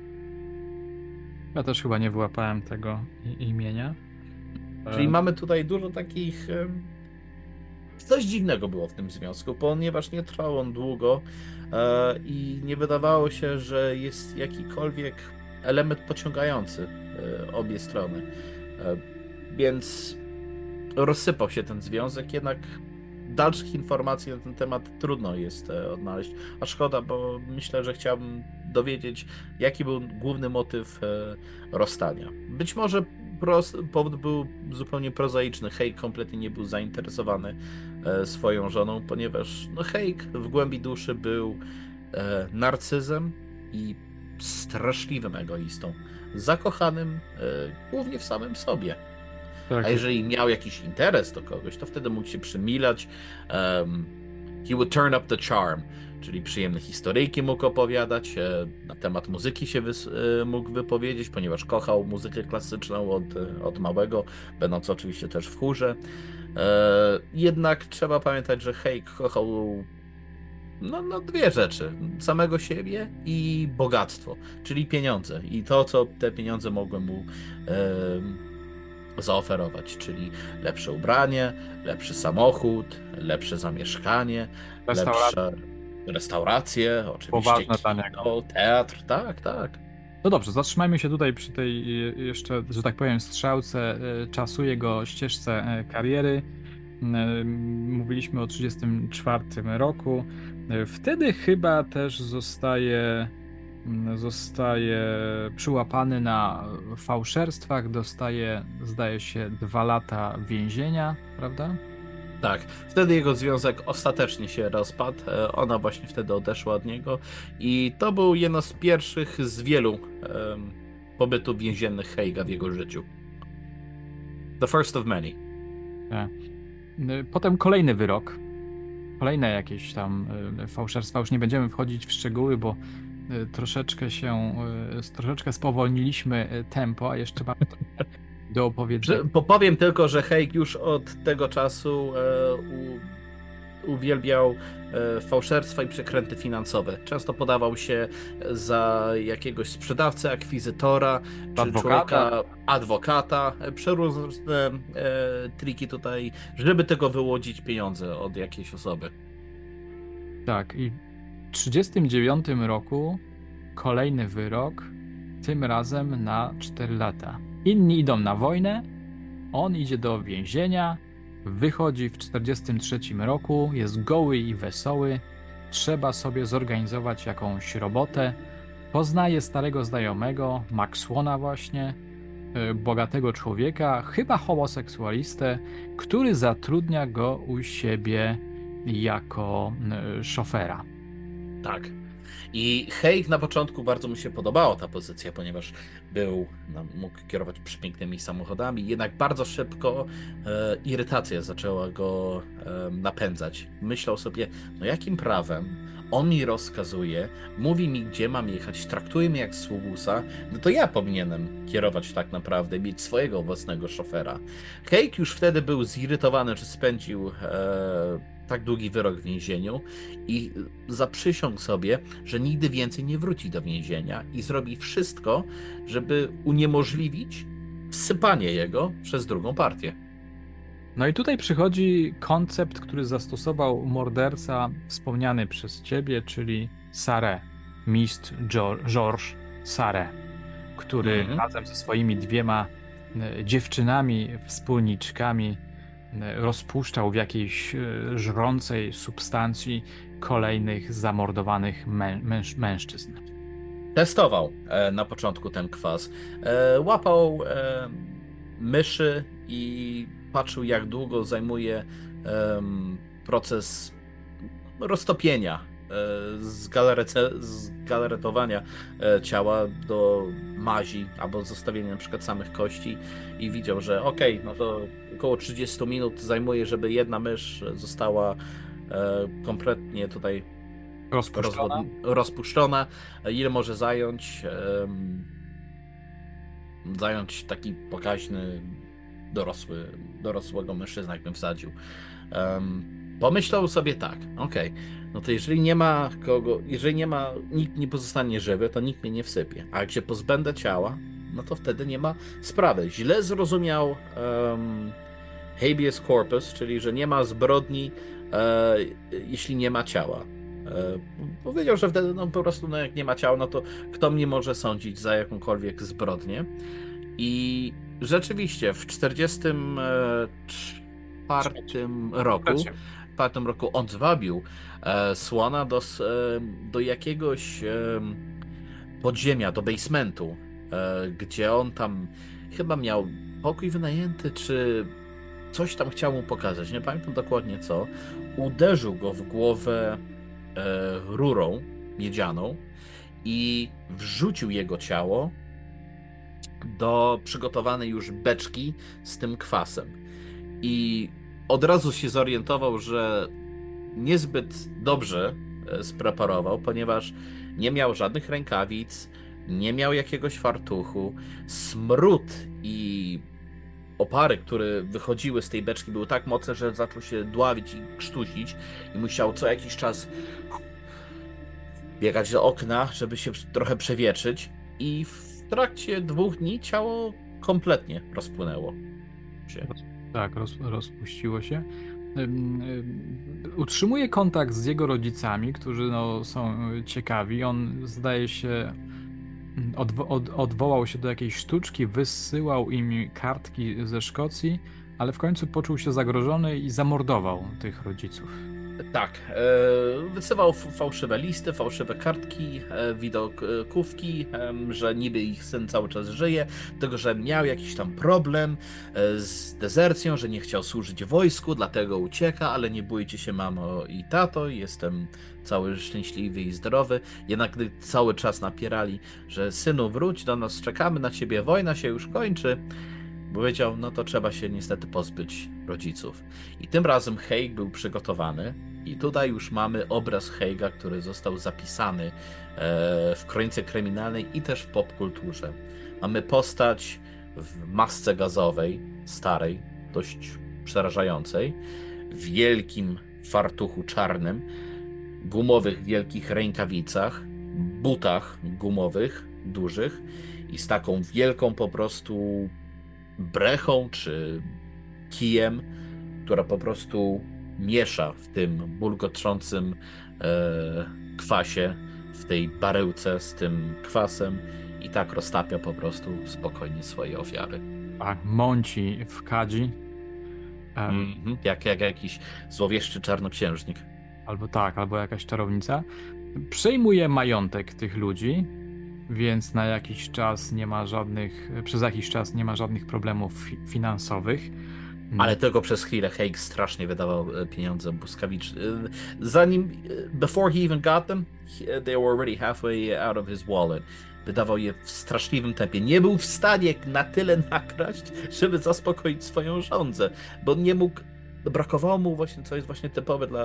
Ja też chyba nie wyłapałem tego imienia. Czyli mamy tutaj dużo takich... Coś dziwnego było w tym związku, ponieważ nie trwał on długo i nie wydawało się, że jest jakikolwiek element pociągający obie strony. Więc rozsypał się ten związek, jednak dalszych informacji na ten temat trudno jest odnaleźć. A szkoda, bo myślę, że chciałbym dowiedzieć, jaki był główny motyw rozstania. Być może powód był zupełnie prozaiczny. Hake kompletnie nie był zainteresowany swoją żoną, ponieważ Hake w głębi duszy był narcyzem i straszliwym egoistą, zakochanym głównie w samym sobie. Tak. A jeżeli miał jakiś interes do kogoś, to wtedy mógł się przymilać. He would turn up the charm, czyli przyjemne historyjki mógł opowiadać, na temat muzyki się mógł wypowiedzieć, ponieważ kochał muzykę klasyczną od małego, będąc oczywiście też w chórze. Jednak trzeba pamiętać, że Hake kochał dwie rzeczy. Samego siebie i bogactwo, czyli pieniądze. I to, co te pieniądze mogły mu zaoferować, czyli lepsze ubranie, lepszy samochód, lepsze zamieszkanie, lepsze restauracje, oczywiście kino, teatr, tak. No dobrze, zatrzymajmy się tutaj przy tej jeszcze, że tak powiem, strzałce czasu, jego ścieżce kariery. Mówiliśmy o 1934 roku. Wtedy chyba też zostaje przyłapany na fałszerstwach, dostaje, zdaje się, 2 lata więzienia, prawda? Tak, wtedy jego związek ostatecznie się rozpadł, ona właśnie wtedy odeszła od niego i to był jedno z pierwszych z wielu pobytów więziennych Hage'a w jego życiu. The first of many. Tak. Potem kolejny wyrok, kolejne jakieś tam fałszerstwa, już nie będziemy wchodzić w szczegóły, bo troszeczkę spowolniliśmy tempo, a jeszcze mamy do opowiedzenia. Powiem tylko, że Hake już od tego czasu uwielbiał fałszerstwa i przekręty finansowe. Często podawał się za jakiegoś sprzedawcę, akwizytora, czy adwokata. Przeróżne triki tutaj, żeby tego wyłudzić pieniądze od jakiejś osoby. Tak, i w 1939 roku kolejny wyrok, tym razem na 4 lata. Inni idą na wojnę, on idzie do więzienia, wychodzi w 1943 roku, jest goły i wesoły, trzeba sobie zorganizować jakąś robotę, poznaje starego znajomego, Maxwona właśnie, bogatego człowieka, chyba homoseksualistę, który zatrudnia go u siebie jako szofera. Tak. I Hake na początku bardzo mu się podobała ta pozycja, ponieważ mógł kierować przepięknymi samochodami, jednak bardzo szybko irytacja zaczęła go napędzać. Myślał sobie, jakim prawem on mi rozkazuje, mówi mi, gdzie mam jechać, traktuje mnie jak sługusa, to ja powinienem kierować tak naprawdę, mieć swojego własnego szofera. Hake już wtedy był zirytowany, że spędził tak długi wyrok w więzieniu i zaprzysiągł sobie, że nigdy więcej nie wróci do więzienia i zrobi wszystko, żeby uniemożliwić wsypanie jego przez drugą partię. No i tutaj przychodzi koncept, który zastosował morderca wspomniany przez ciebie, czyli Saré, mistrz Georges Saré, który razem ze swoimi 2 dziewczynami, wspólniczkami rozpuszczał w jakiejś żrącej substancji kolejnych zamordowanych mężczyzn. Testował na początku ten kwas. Łapał myszy i patrzył, jak długo zajmuje proces roztopienia, zgalaretowania ciała do mazi albo zostawienia na przykład samych kości i widział, że no to około 30 minut zajmuje, żeby jedna mysz została kompletnie tutaj rozpuszczona. Ile może zająć taki pokaźny dorosłego mężczyzna, jakbym wsadził. Pomyślał sobie tak, no to jeżeli nie ma nikt nie pozostanie żywy, to nikt mnie nie wsypie. A jak się pozbędę ciała, no to wtedy nie ma sprawy. Źle zrozumiał habeas corpus, czyli że nie ma zbrodni, jeśli nie ma ciała. Powiedział, że wtedy po prostu jak nie ma ciała, no to kto mnie może sądzić za jakąkolwiek zbrodnię. I rzeczywiście w 1944 roku on zwabił Swana do jakiegoś podziemia, do basementu, gdzie on tam chyba miał pokój wynajęty, czy coś tam chciał mu pokazać, nie pamiętam dokładnie co. Uderzył go w głowę rurą miedzianą i wrzucił jego ciało do przygotowanej już beczki z tym kwasem. I od razu się zorientował, że niezbyt dobrze spreparował, ponieważ nie miał żadnych rękawic, nie miał jakiegoś fartuchu. Smród i opary, które wychodziły z tej beczki, były tak mocne, że zaczął się dławić i krztusić i musiał co jakiś czas biegać do okna, żeby się trochę przewietrzyć, i w trakcie 2 dni ciało kompletnie rozpłynęło się. Tak, rozpuściło się. Utrzymuje kontakt z jego rodzicami, którzy są ciekawi. On, zdaje się, odwołał się do jakiejś sztuczki, wysyłał im kartki ze Szkocji, ale w końcu poczuł się zagrożony i zamordował tych rodziców. Tak, wysyłał fałszywe listy, fałszywe kartki, widokówki, że niby ich syn cały czas żyje, tego, że miał jakiś tam problem z dezercją, że nie chciał służyć w wojsku, dlatego ucieka, ale nie bójcie się, mamo i tato, jestem cały szczęśliwy i zdrowy. Jednak gdy cały czas napierali, że synu wróć do nas, czekamy na ciebie, wojna się już kończy, powiedział, no to trzeba się niestety pozbyć rodziców. I tym razem Haig był przygotowany i tutaj już mamy obraz Haiga, który został zapisany w kronice kryminalnej i też w popkulturze. Mamy postać w masce gazowej, starej, dość przerażającej, w wielkim fartuchu czarnym, gumowych wielkich rękawicach, butach gumowych, dużych i z taką wielką po prostu brechą czy kijem, która po prostu miesza w tym bulgoczącym kwasie, w tej baryłce z tym kwasem i tak roztapia po prostu spokojnie swoje ofiary. Tak, mąci w kadzi. Jak jakiś złowieszczy czarnoksiężnik. Albo jakaś czarownica. Przejmuje majątek tych ludzi, więc przez jakiś czas nie ma żadnych problemów finansowych. Ale tylko przez chwilę Haig strasznie wydawał pieniądze błyskawicznie. Before he even got them, they were already halfway out of his wallet. Wydawał je w straszliwym tempie. Nie był w stanie na tyle nakraść, żeby zaspokoić swoją żądzę, bo nie mógł, brakowało mu właśnie, co jest właśnie typowe dla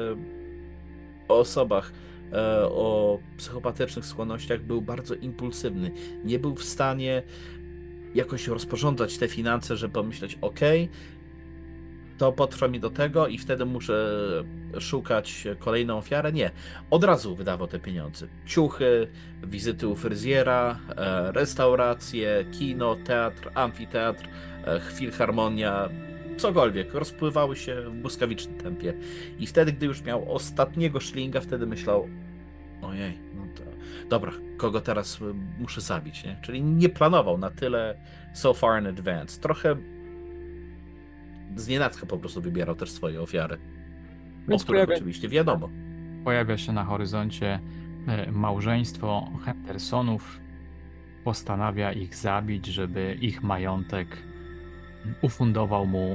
osobach o psychopatycznych skłonnościach, był bardzo impulsywny. Nie był w stanie jakoś rozporządzać te finanse, żeby pomyśleć, to potrwa mi do tego i wtedy muszę szukać kolejną ofiarę. Nie, od razu wydawał te pieniądze. Ciuchy, wizyty u fryzjera, restauracje, kino, teatr, amfiteatr, filharmonia, cokolwiek. Rozpływały się w błyskawicznym tempie. I wtedy, gdy już miał ostatniego szlinga, wtedy myślał, ojej, no to dobra, kogo teraz muszę zabić, nie? Czyli nie planował na tyle so far in advance. Trochę znienacka po prostu wybierał też swoje ofiary. Więc o których oczywiście wiadomo. Pojawia się na horyzoncie małżeństwo Hendersonów. Postanawia ich zabić, żeby ich majątek ufundował mu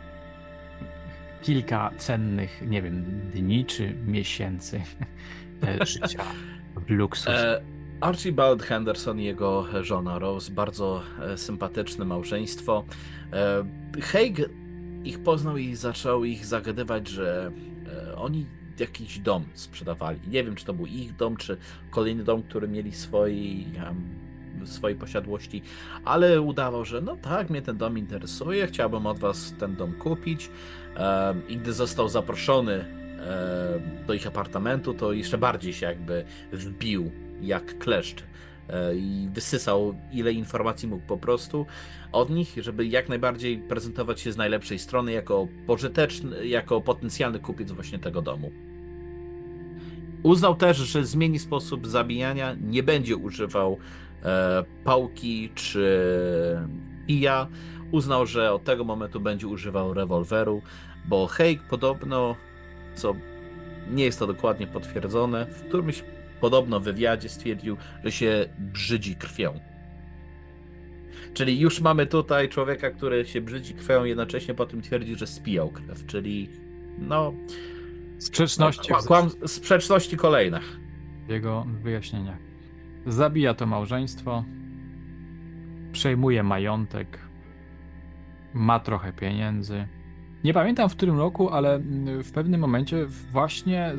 kilka cennych, nie wiem, dni czy miesięcy życia w luksus. Archibald Henderson i jego żona Rose, bardzo sympatyczne małżeństwo. Haig ich poznał i zaczął ich zagadywać, że oni jakiś dom sprzedawali. Nie wiem, czy to był ich dom, czy kolejny dom, który mieli w swojej posiadłości, ale udawał, że no tak, mnie ten dom interesuje, chciałbym od was ten dom kupić. I gdy został zaproszony do ich apartamentu, to jeszcze bardziej się jakby wbił jak kleszcz i wysysał ile informacji mógł po prostu od nich, żeby jak najbardziej prezentować się z najlepszej strony jako pożyteczny, jako potencjalny kupiec właśnie tego domu. Uznał też, że zmieni sposób zabijania, nie będzie używał pałki czy kija. Uznał, że od tego momentu będzie używał rewolweru, bo Haig podobno, co nie jest to dokładnie potwierdzone, w którymś podobno wywiadzie stwierdził, że się brzydzi krwią. Czyli już mamy tutaj człowieka, który się brzydzi krwią, jednocześnie potem twierdzi, że spijał krew, czyli no... Sprzeczności. Sprzeczności kolejne. W jego wyjaśnieniach. Zabija to małżeństwo, przejmuje majątek, ma trochę pieniędzy. Nie pamiętam w którym roku, ale w pewnym momencie właśnie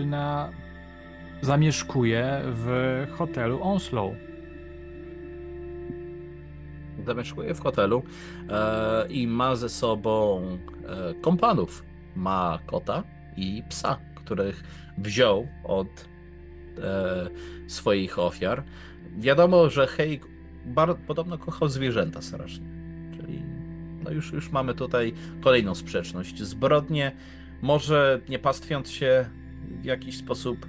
zamieszkuje w hotelu Onslow. Zamieszkuje w hotelu i ma ze sobą kompanów. Ma kota i psa, których wziął od swoich ofiar. Wiadomo, że Haig podobno kochał zwierzęta strasznie. Czyli no już mamy tutaj kolejną sprzeczność. Zbrodnie, może nie pastwiąc się w jakiś sposób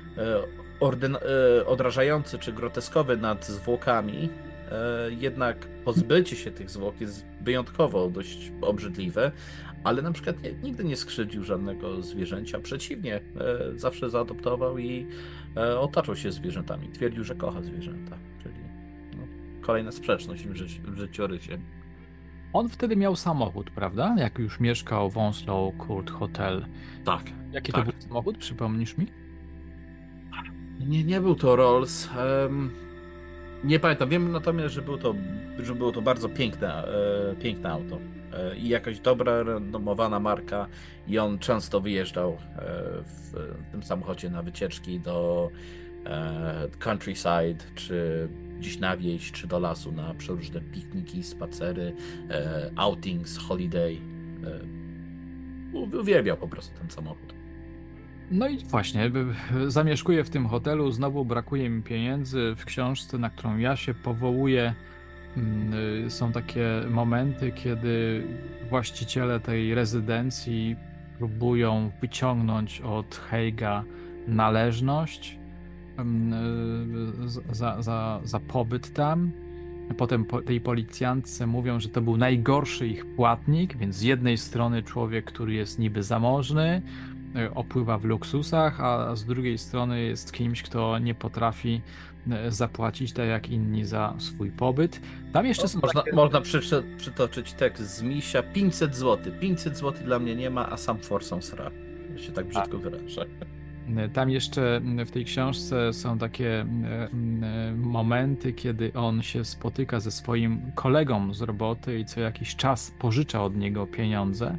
odrażający czy groteskowy nad zwłokami, jednak pozbycie się tych zwłok jest wyjątkowo dość obrzydliwe, ale na przykład nigdy nie skrzywdził żadnego zwierzęcia. Przeciwnie, zawsze zaadoptował i otaczał się zwierzętami. Twierdził, że kocha zwierzęta. Czyli no, kolejna sprzeczność w życiorysie. On wtedy miał samochód, prawda? Jak już mieszkał w Onslow Court Hotel. Tak. Jaki tak. to był samochód? Przypomnisz mi? Nie był to Rolls. Nie pamiętam. Wiem natomiast, że było to bardzo piękne auto. I jakaś dobra, renomowana marka. I on często wyjeżdżał w tym samochodzie na wycieczki do countryside, czy gdzieś na wieś, czy do lasu na przeróżne pikniki, spacery, outings, holiday. Uwielbiał po prostu ten samochód. No i właśnie, zamieszkuję w tym hotelu, znowu brakuje mi pieniędzy. W książce, na którą ja się powołuję, są takie momenty, kiedy właściciele tej rezydencji próbują wyciągnąć od Haiga należność za pobyt tam. Potem tej policjantce mówią, że to był najgorszy ich płatnik, więc z jednej strony człowiek, który jest niby zamożny, opływa w luksusach, a z drugiej strony jest kimś, kto nie potrafi zapłacić tak jak inni za swój pobyt. Tam jeszcze są można przytoczyć tekst z Misia. 500 zł. 500 zł dla mnie nie ma, a sam forsą sra. Ja się tak brzydko wyrażę. Tam jeszcze w tej książce są takie momenty, kiedy on się spotyka ze swoim kolegą z roboty i co jakiś czas pożycza od niego pieniądze.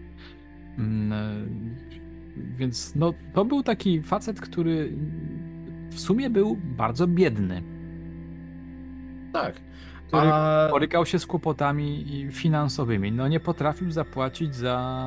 Więc no, to był taki facet, który w sumie był bardzo biedny. Tak. Który borykał się z kłopotami finansowymi. No nie potrafił zapłacić za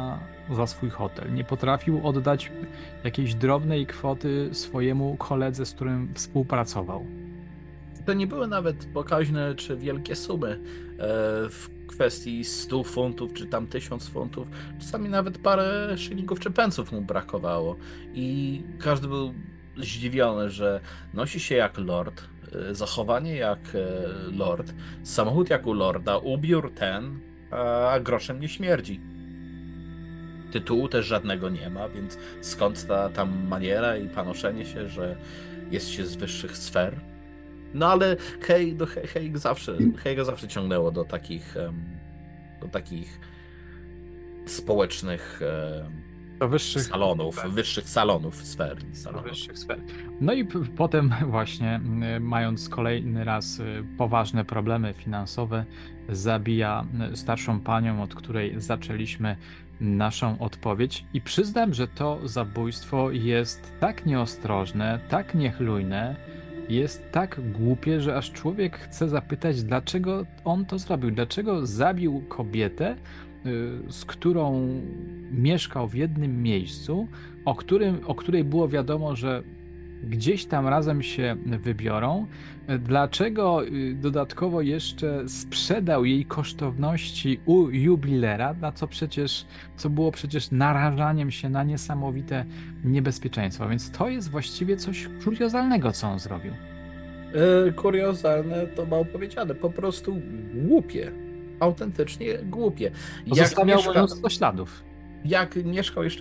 za swój hotel. Nie potrafił oddać jakiejś drobnej kwoty swojemu koledze, z którym współpracował. To nie były nawet pokaźne czy wielkie sumy w kwestii 100 funtów, czy tam 1000 funtów. Czasami nawet parę szylingów czy pensów mu brakowało. I każdy był zdziwiony, że nosi się jak lord, zachowanie jak lord, samochód jak u lorda, ubiór ten, a groszem nie śmierdzi. Tytułu też żadnego nie ma, więc skąd ta tam maniera i panoszenie się, że jest się z wyższych sfer? No ale Heiga zawsze ciągnęło do takich społecznych Do wyższych wyższych salonów, sfer. Do wyższych sfer. No i potem właśnie, mając kolejny raz poważne problemy finansowe, zabija starszą panią, od której zaczęliśmy naszą odpowiedź. I przyznam, że to zabójstwo jest tak nieostrożne, tak niechlujne, jest tak głupie, że aż człowiek chce zapytać, dlaczego on to zrobił, dlaczego zabił kobietę, z którą mieszkał w jednym miejscu, o której było wiadomo, że gdzieś tam razem się wybiorą. Dlaczego dodatkowo jeszcze sprzedał jej kosztowności u jubilera, co było przecież narażaniem się na niesamowite niebezpieczeństwo. Więc to jest właściwie coś kuriozalnego, co on zrobił. Kuriozalne to mało powiedziane, po prostu głupie. Autentycznie głupie. Zostawiał mnóstwo śladów. Jak mieszkał jeszcze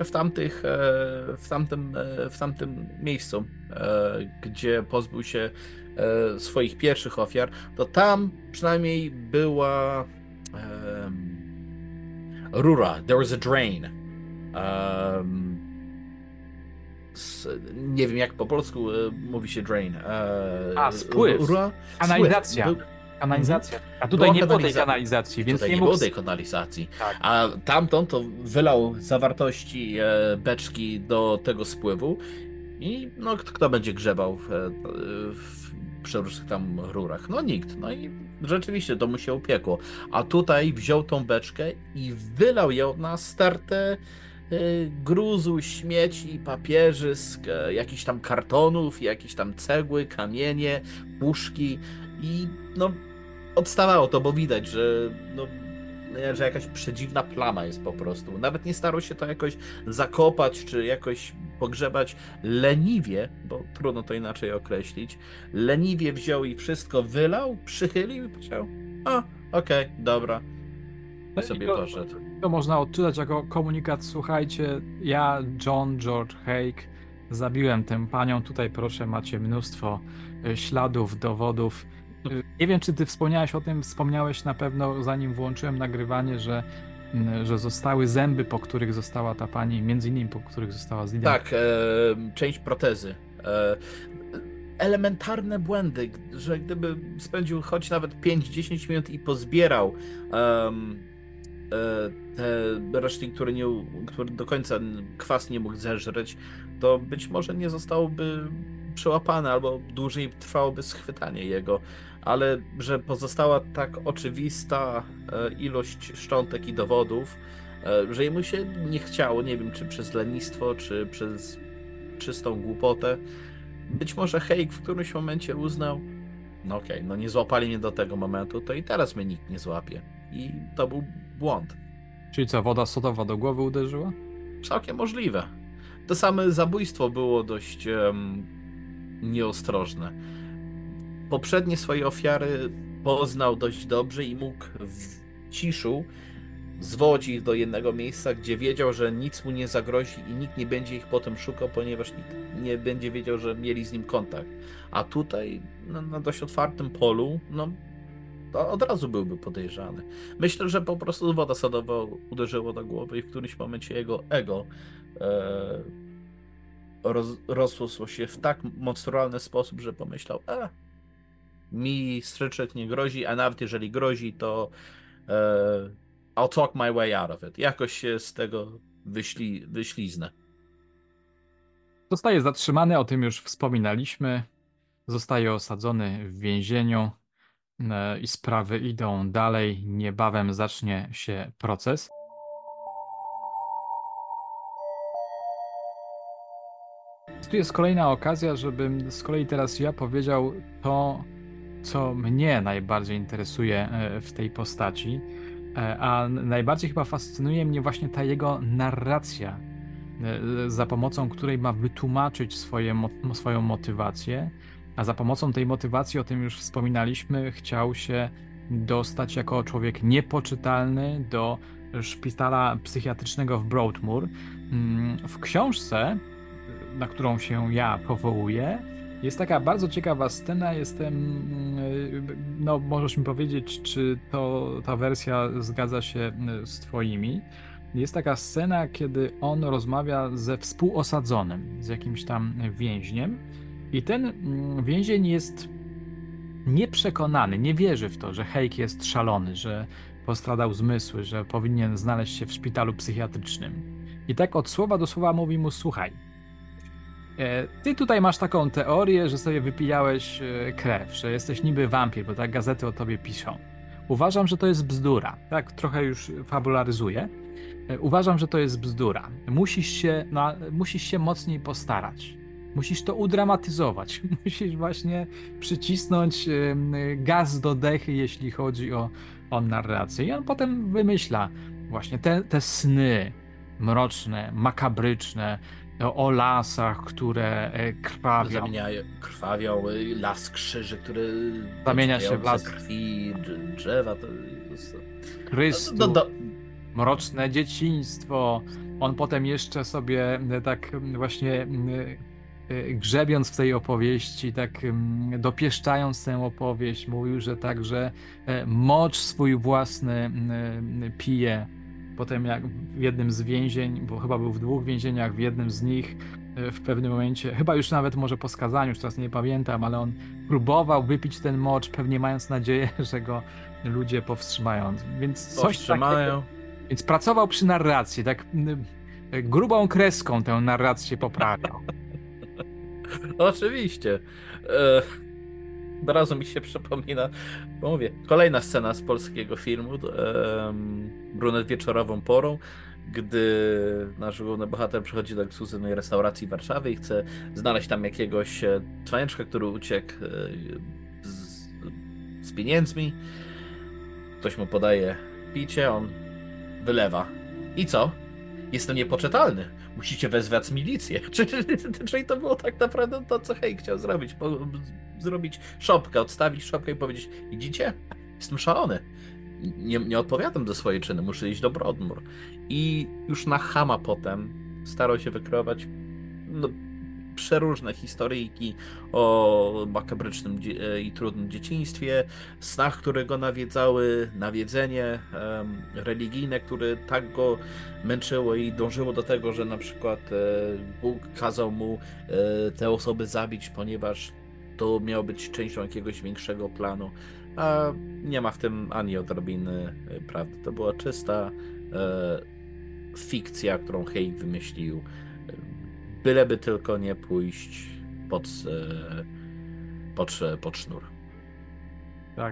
w tamtym miejscu, gdzie pozbył się swoich pierwszych ofiar, to tam przynajmniej była rura, there was a drain. Nie wiem jak po polsku mówi się drain. Spływ. Rura? Kanalizacja. Kanalizacja. A tutaj nie było tej kanalizacji, więc tutaj nie było tej kanalizacji. Tak. A tamtąd to wylał zawartości beczki do tego spływu i no kto będzie grzebał w przeróżnych tam rurach? No nikt. No i rzeczywiście to mu się upiekło. A tutaj wziął tą beczkę i wylał ją na stertę gruzu, śmieci, papierzysk, jakichś tam kartonów, jakieś tam cegły, kamienie, puszki i no odstawało to, bo widać, że jakaś przedziwna plama jest po prostu. Nawet nie starał się to jakoś zakopać, czy jakoś pogrzebać. Leniwie, bo trudno to inaczej określić, leniwie wziął i wszystko wylał, przychylił i powiedział, okej, dobra. I sobie poszedł. To można odczytać jako komunikat, słuchajcie, ja, John George Haig, zabiłem tę panią, tutaj proszę, macie mnóstwo śladów, dowodów. Nie wiem, czy ty wspomniałeś na pewno, zanim włączyłem nagrywanie, że zostały zęby, po których została ta pani, między innymi po których została zidentyfikowana. Tak, część protezy. Elementarne błędy, że gdyby spędził choć nawet 5-10 minut i pozbierał te resztki, które do końca kwas nie mógł zeżreć, to być może nie zostałoby przełapane, albo dłużej trwałoby schwytanie jego, ale że pozostała tak oczywista ilość szczątek i dowodów, że jemu się nie chciało, nie wiem, czy przez lenistwo, czy przez czystą głupotę. Być może Haig w którymś momencie uznał, no okej, no nie złapali mnie do tego momentu, to i teraz mnie nikt nie złapie. I to był błąd. Czyli co, woda sodowa do głowy uderzyła? Całkiem możliwe. To same zabójstwo było dość nieostrożne. Poprzednie swoje ofiary poznał dość dobrze i mógł w ciszu zwołać ich do jednego miejsca, gdzie wiedział, że nic mu nie zagrozi i nikt nie będzie ich potem szukał, ponieważ nikt nie będzie wiedział, że mieli z nim kontakt. A tutaj na dość otwartym polu, to od razu byłby podejrzany. Myślę, że po prostu woda sodowa uderzyła do głowy i w którymś momencie jego ego rozrosło się w tak monstrualny sposób, że pomyślał, mi stryczek nie grozi, a nawet jeżeli grozi, to I'll talk my way out of it. Jakoś się z tego wyśliznę. Zostaje zatrzymany, o tym już wspominaliśmy. Zostaje osadzony w więzieniu i sprawy idą dalej. Niebawem zacznie się proces. Tu jest kolejna okazja, żebym z kolei teraz ja powiedział to, co mnie najbardziej interesuje w tej postaci, a najbardziej chyba fascynuje mnie właśnie ta jego narracja, za pomocą której ma wytłumaczyć swoją motywację, a za pomocą tej motywacji, o tym już wspominaliśmy, chciał się dostać jako człowiek niepoczytalny do szpitala psychiatrycznego w Broadmoor. W książce, na którą się ja powołuję, jest taka bardzo ciekawa scena. No możesz mi powiedzieć, czy ta wersja zgadza się z twoimi. Jest taka scena, kiedy on rozmawia ze współosadzonym, z jakimś tam więźniem i ten więzień jest nieprzekonany, nie wierzy w to, że Hake jest szalony, że postradał zmysły, że powinien znaleźć się w szpitalu psychiatrycznym. I tak od słowa do słowa mówi mu: słuchaj, ty tutaj masz taką teorię, że sobie wypijałeś krew, że jesteś niby wampir, bo tak gazety o tobie piszą. Uważam, że to jest bzdura. Tak, trochę już fabularyzuję. Uważam, że to jest bzdura. Musisz się mocniej postarać. Musisz to udramatyzować. Musisz właśnie przycisnąć gaz do dechy, jeśli chodzi o narrację. I on potem wymyśla właśnie te sny mroczne, makabryczne, o lasach, które krwawią. Krwawią, las krzyży, który Zamienia się w las krwi, drzewa. To jest... Chrystus, mroczne dzieciństwo. On potem jeszcze sobie tak właśnie grzebiąc w tej opowieści, tak dopieszczając tę opowieść, mówił, że także mocz swój własny pije. Potem jak w jednym z więzień, bo chyba był w 2 więzieniach, w jednym z nich w pewnym momencie, chyba już nawet może po skazaniu, już teraz nie pamiętam, ale on próbował wypić ten mocz, pewnie mając nadzieję, że go ludzie powstrzymają. Więc coś takiego. Więc pracował przy narracji, tak grubą kreską tę narrację poprawiał. Oczywiście. Od razu mi się przypomina, bo mówię, kolejna scena z polskiego filmu, Brunet wieczorową porą, gdy nasz główny bohater przychodzi do ekskluzywnej restauracji w Warszawie i chce znaleźć tam jakiegoś cwaniaczka, który uciekł z pieniędzmi. Ktoś mu podaje picie, on wylewa. I co? Jestem niepoczytalny. Musicie wezwać milicję. Czyli to było tak naprawdę to, co Hake chciał zrobić. Zrobić szopkę, odstawić szopkę i powiedzieć: idziecie? Jestem szalony. Nie odpowiadam za swoje czyny. Muszę iść do Broadmoor. I już na chama potem starał się wykreować przeróżne historyjki o makabrycznym i trudnym dzieciństwie, snach, które go nawiedzały, nawiedzenie religijne, które tak go męczyło i dążyło do tego, że na przykład Bóg kazał mu te osoby zabić, ponieważ to miało być częścią jakiegoś większego planu, a nie ma w tym ani odrobiny prawdy. To była czysta fikcja, którą Hake wymyślił, byleby tylko nie pójść pod sznur. Tak.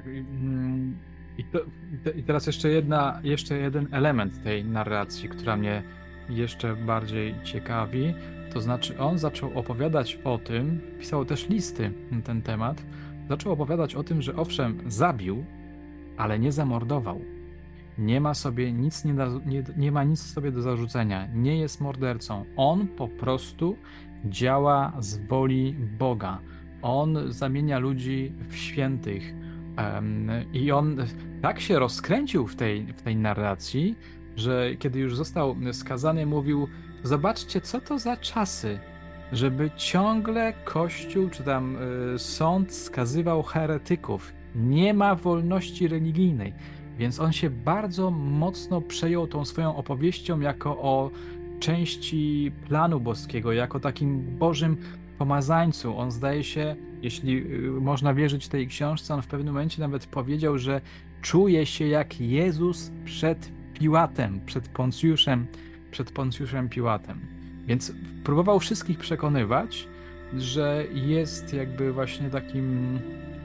I teraz jeszcze jeden element tej narracji, która mnie jeszcze bardziej ciekawi. To znaczy on zaczął opowiadać o tym, pisał też listy na ten temat, zaczął opowiadać o tym, że owszem, zabił, ale nie zamordował. Nie ma nic sobie do zarzucenia, nie jest mordercą. On po prostu działa z woli Boga. On zamienia ludzi w świętych. I on tak się rozkręcił w tej narracji, że kiedy już został skazany, mówił: zobaczcie, co to za czasy, żeby ciągle Kościół czy tam sąd skazywał heretyków. Nie ma wolności religijnej. Więc on się bardzo mocno przejął tą swoją opowieścią jako o części planu boskiego, jako takim Bożym pomazańcu. On zdaje się, jeśli można wierzyć tej książce, on w pewnym momencie nawet powiedział, że czuje się jak Jezus przed Piłatem, przed Poncjuszem Piłatem. Więc próbował wszystkich przekonywać, że jest jakby właśnie takim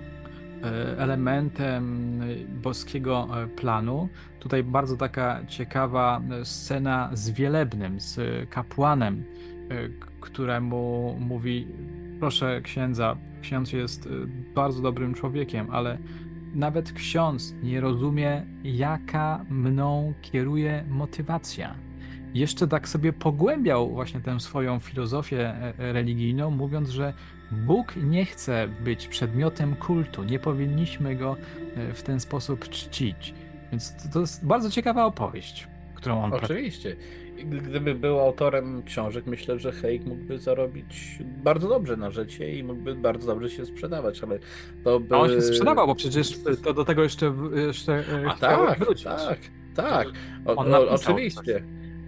elementem boskiego planu. Tutaj bardzo taka ciekawa scena z Wielebnym, z kapłanem, któremu mówi: proszę księdza, ksiądz jest bardzo dobrym człowiekiem, ale nawet ksiądz nie rozumie, jaka mną kieruje motywacja. Jeszcze tak sobie pogłębiał właśnie tę swoją filozofię religijną, mówiąc, że Bóg nie chce być przedmiotem kultu, nie powinniśmy go w ten sposób czcić. Więc to jest bardzo ciekawa opowieść, którą on Oczywiście. Gdyby był autorem książek, myślę, że Haig mógłby zarobić bardzo dobrze na życie i mógłby bardzo dobrze się sprzedawać, ale to by... A on się sprzedawał, bo przecież to do tego jeszcze chciał wrócić. Tak. Oczywiście.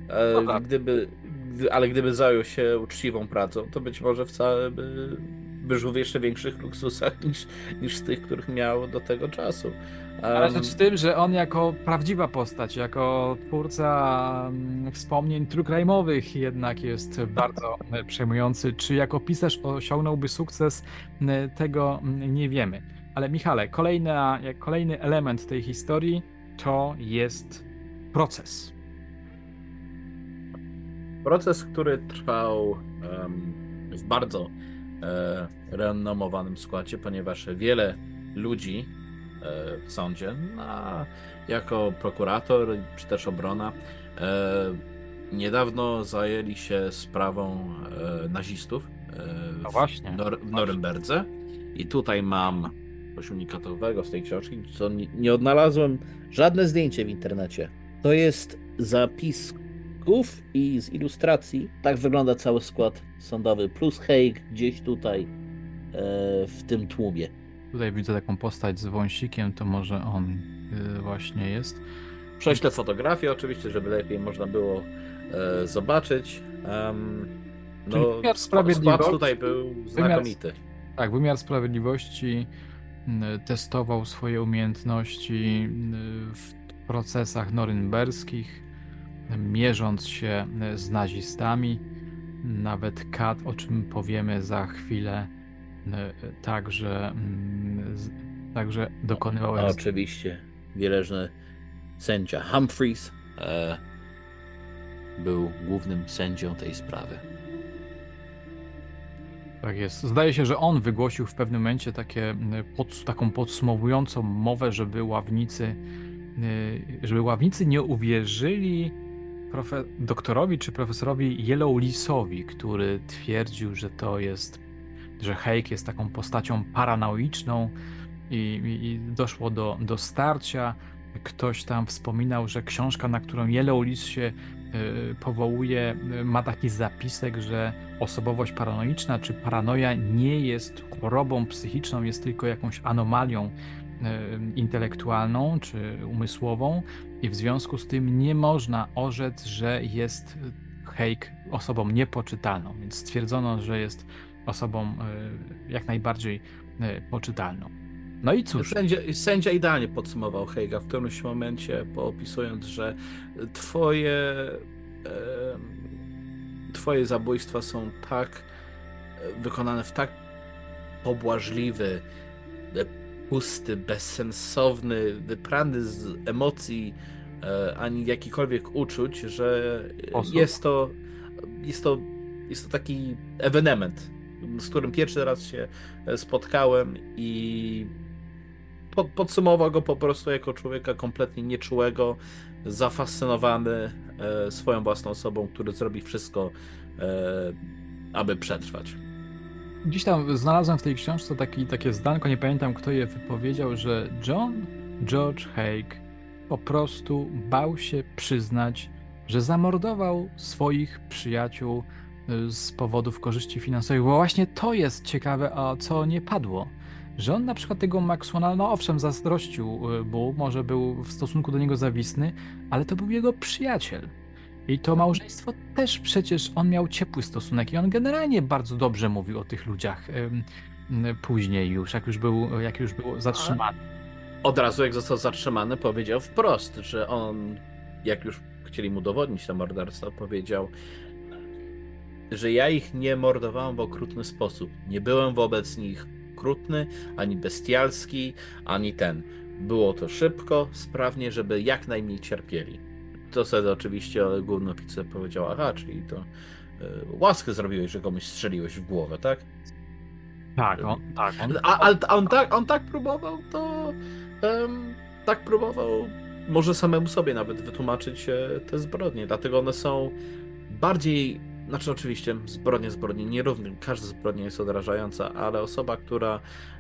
Gdyby zajął się uczciwą pracą, to być może wcale by żył w jeszcze większych luksusach niż z tych, których miał do tego czasu. Ale rzecz w tym, że on jako prawdziwa postać, jako twórca wspomnień true crime'owych jednak jest bardzo przejmujący. Czy jako pisarz osiągnąłby sukces, tego nie wiemy. Ale Michale, kolejny element tej historii to jest proces. Proces, który trwał w bardzo renomowanym składzie, ponieważ wiele ludzi w sądzie, jako prokurator czy też obrona, niedawno zajęli się sprawą nazistów w Norymberdze. I tutaj mam coś unikatowego z tej książki, co nie odnalazłem żadne zdjęcie w internecie. To jest zapisków i z ilustracji. Tak wygląda cały skład sądowy, plus Haig gdzieś tutaj w tym tłumie. Tutaj widzę taką postać z wąsikiem, to może on właśnie jest. Prześlę fotografię oczywiście, żeby lepiej można było zobaczyć. Wymiar sprawiedliwości skład tutaj był znakomity. Wymiar sprawiedliwości testował swoje umiejętności w procesach norymberskich, mierząc się z nazistami. Nawet Kat, o czym powiemy za chwilę, także dokonywał... Oczywiście, wieleczny sędzia Humphreys był głównym sędzią tej sprawy. Tak jest. Zdaje się, że on wygłosił w pewnym momencie taką podsumowującą mowę, żeby ławnicy nie uwierzyli doktorowi czy profesorowi Yellowleasowi, który twierdził, że Haig jest taką postacią paranoiczną i doszło do starcia. Ktoś tam wspominał, że książka, na którą Yellowleas się powołuje, ma taki zapisek, że osobowość paranoiczna czy paranoja nie jest chorobą psychiczną, jest tylko jakąś anomalią intelektualną czy umysłową i w związku z tym nie można orzec, że jest Haig osobą niepoczytalną, więc stwierdzono, że jest osobą jak najbardziej poczytalną. No i cóż. Sędzia idealnie podsumował Haiga w którymś momencie, opisując, że twoje zabójstwa są tak wykonane w tak pobłażliwy, pusty, bezsensowny, wyprany z emocji ani jakikolwiek uczuć, że jest to taki ewenement, z którym pierwszy raz się spotkałem i podsumował go po prostu jako człowieka kompletnie nieczułego, zafascynowany swoją własną osobą, który zrobi wszystko, aby przetrwać. Gdzieś tam znalazłem w tej książce takie zdanko, nie pamiętam kto je wypowiedział, że George Haig po prostu bał się przyznać, że zamordował swoich przyjaciół z powodów korzyści finansowych, bo właśnie to jest ciekawe, a co nie padło. Że on na przykład tego Maxwella, no owszem, zazdrościł mu, może był w stosunku do niego zawisny, ale to był jego przyjaciel. I to małżeństwo też przecież on miał ciepły stosunek i on generalnie bardzo dobrze mówił o tych ludziach później już, jak już był zatrzymany. Od razu jak został zatrzymany, powiedział wprost, że on, jak już chcieli mu udowodnić to morderstwo, powiedział, że ja ich nie mordowałem w okrutny sposób. Nie byłem wobec nich okrutny, ani bestialski, ani ten. Było to szybko, sprawnie, żeby jak najmniej cierpieli. To wtedy oczywiście główny oficer powiedział, aha, czyli to łaskę zrobiłeś, że komuś strzeliłeś w głowę, tak? Tak, on. On tak próbował, tak próbował może samemu sobie nawet wytłumaczyć te zbrodnie, dlatego one są bardziej, znaczy oczywiście zbrodnie nierówne, każda zbrodnia jest odrażająca, ale osoba, która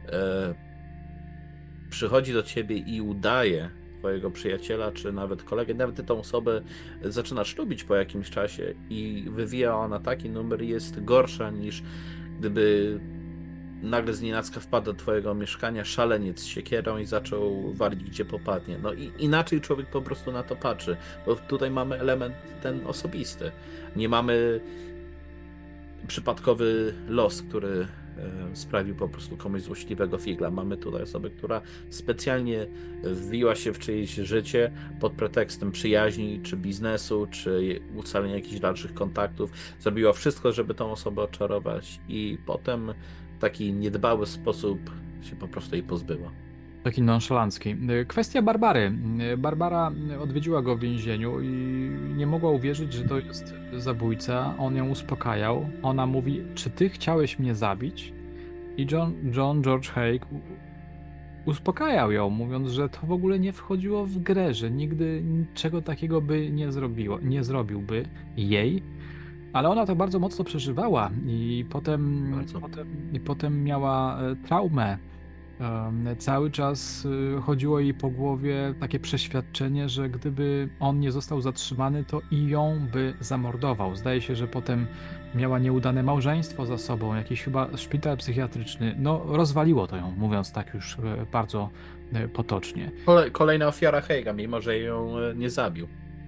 przychodzi do ciebie i udaje twojego przyjaciela, czy nawet kolegę, nawet ty tą osobę zaczynasz lubić po jakimś czasie i wywija ona taki numer, jest gorsza niż gdyby nagle znienacka wpadł do twojego mieszkania szaleniec z siekierą i zaczął walić gdzie popadnie. No i inaczej człowiek po prostu na to patrzy, bo tutaj mamy element ten osobisty. Nie mamy przypadkowy los, który sprawił po prostu komuś złośliwego figla. Mamy tutaj osobę, która specjalnie wbiła się w czyjeś życie pod pretekstem przyjaźni, czy biznesu, czy ustalenia jakichś dalszych kontaktów. Zrobiła wszystko, żeby tą osobę oczarować i potem w taki niedbały sposób się po prostu jej pozbyła. Taki nonszalancki. Kwestia Barbary. Barbara odwiedziła go w więzieniu i nie mogła uwierzyć, że to jest zabójca. On ją uspokajał. Ona mówi, czy ty chciałeś mnie zabić? I George Haig uspokajał ją, mówiąc, że to w ogóle nie wchodziło w grę, że nigdy niczego takiego by nie zrobiłby jej. Ale ona to bardzo mocno przeżywała i potem miała traumę. Cały czas chodziło jej po głowie takie przeświadczenie, że gdyby on nie został zatrzymany, to i ją by zamordował. Zdaje się, że potem miała nieudane małżeństwo za sobą, jakiś chyba szpital psychiatryczny. No, rozwaliło to ją, mówiąc tak już bardzo potocznie. Kolejna ofiara Haiga, mimo że ją nie zabił.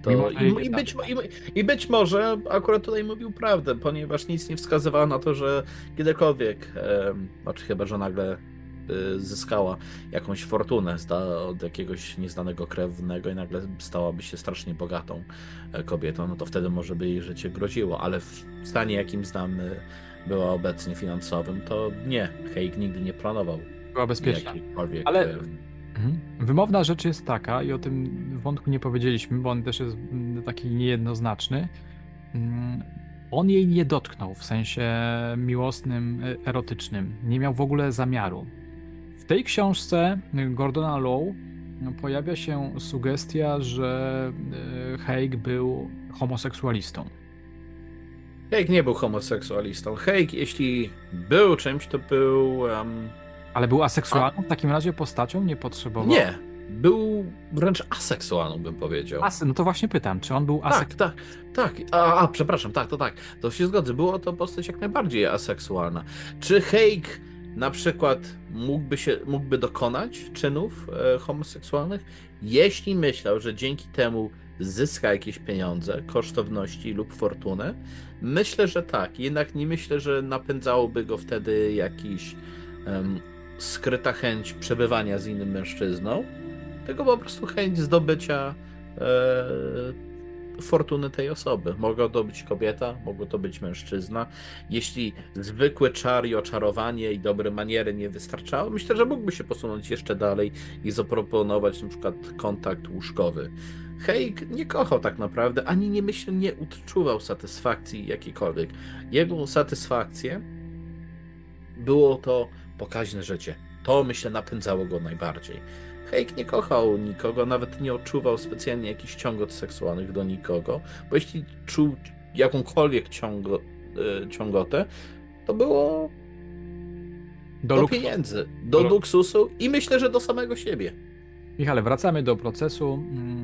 Być może akurat tutaj mówił prawdę, ponieważ nic nie wskazywało na to, że kiedykolwiek, znaczy chyba, że nagle zyskała jakąś fortunę od jakiegoś nieznanego krewnego i nagle stałaby się strasznie bogatą kobietą, no to wtedy może by jej życie groziło, ale w stanie, jakim znamy, była obecnie finansowym, to nie, Haig nigdy nie planował. Była bezpieczna. Ale wymowna rzecz jest taka, i o tym wątku nie powiedzieliśmy, bo on też jest taki niejednoznaczny. On jej nie dotknął w sensie miłosnym, erotycznym. Nie miał w ogóle zamiaru. W tej książce Gordona Lowe pojawia się sugestia, że Haig był homoseksualistą. Haig nie był homoseksualistą. Haig, jeśli był czymś, to był... Ale był aseksualną? W takim razie postacią nie potrzebował? Nie, był wręcz aseksualną, bym powiedział. No to właśnie pytam, czy on był aseksualny? Tak. Przepraszam, tak. To się zgodzę. Była to postać jak najbardziej aseksualna. Czy Haig na przykład mógłby dokonać czynów homoseksualnych, jeśli myślał, że dzięki temu zyska jakieś pieniądze, kosztowności lub fortunę? Myślę, że tak. Jednak nie myślę, że napędzałoby go wtedy jakiś skryta chęć przebywania z innym mężczyzną, tylko po prostu chęć zdobycia fortuny tej osoby. Mogła to być kobieta, mogło to być mężczyzna. Jeśli zwykły czar i oczarowanie i dobre maniery nie wystarczały, myślę, że mógłby się posunąć jeszcze dalej i zaproponować na przykład kontakt łóżkowy. Haig nie kochał tak naprawdę, ani nie odczuwał satysfakcji jakiejkolwiek. Jego satysfakcję było to pokaźne życie. To, myślę, napędzało go najbardziej. Haig nie kochał nikogo, nawet nie odczuwał specjalnie jakichś ciągot seksualnych do nikogo, bo jeśli czuł jakąkolwiek ciągotę, to było do pieniędzy, do luksusu i myślę, że do samego siebie. Michale, wracamy do procesu.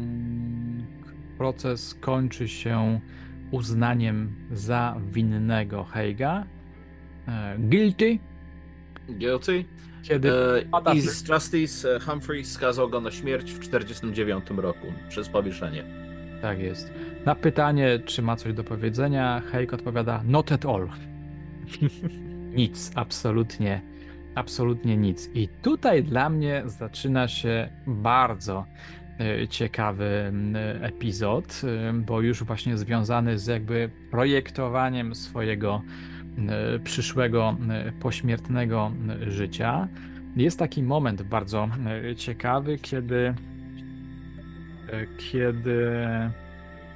Proces kończy się uznaniem za winnego Haiga. Guilty. Kiedy His Justice Humphrey skazał go na śmierć w 1949 roku przez powieszenie. Tak jest. Na pytanie, czy ma coś do powiedzenia, Haig odpowiada not at all. Nic, absolutnie nic. I tutaj dla mnie zaczyna się bardzo ciekawy epizod, bo już właśnie związany z jakby projektowaniem swojego przyszłego pośmiertnego życia. Jest taki moment bardzo ciekawy, kiedy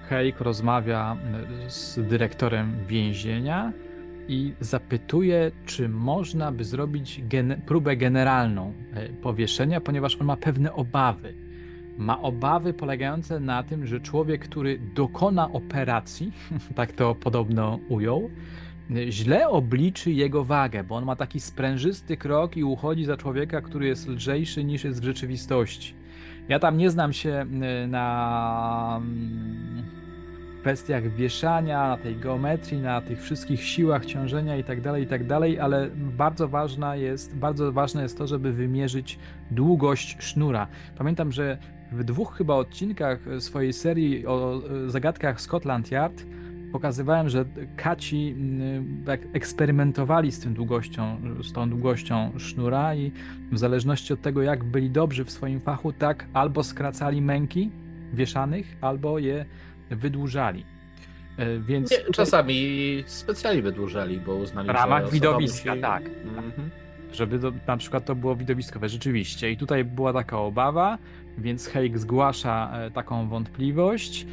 Haig rozmawia z dyrektorem więzienia i zapytuje, czy można by zrobić próbę generalną powieszenia, ponieważ on ma pewne obawy. Ma obawy polegające na tym, że człowiek, który dokona operacji, tak to podobno ujął, źle obliczy jego wagę, bo on ma taki sprężysty krok i uchodzi za człowieka, który jest lżejszy niż jest w rzeczywistości. Ja tam nie znam się na kwestiach wieszania, na tej geometrii, na tych wszystkich siłach ciążenia i tak dalej, ale bardzo ważne jest to, żeby wymierzyć długość sznura. Pamiętam, że w 2 chyba odcinkach swojej serii o zagadkach Scotland Yard pokazywałem, że kaci eksperymentowali z tą długością sznura i w zależności od tego, jak byli dobrzy w swoim fachu, tak albo skracali męki wieszanych, albo je wydłużali. Więc nie, czasami specjalnie wydłużali, bo uznali, w ramach że widowiska, musi... tak. Żeby na przykład to było widowiskowe, rzeczywiście. I tutaj była taka obawa, więc Haig zgłasza taką wątpliwość,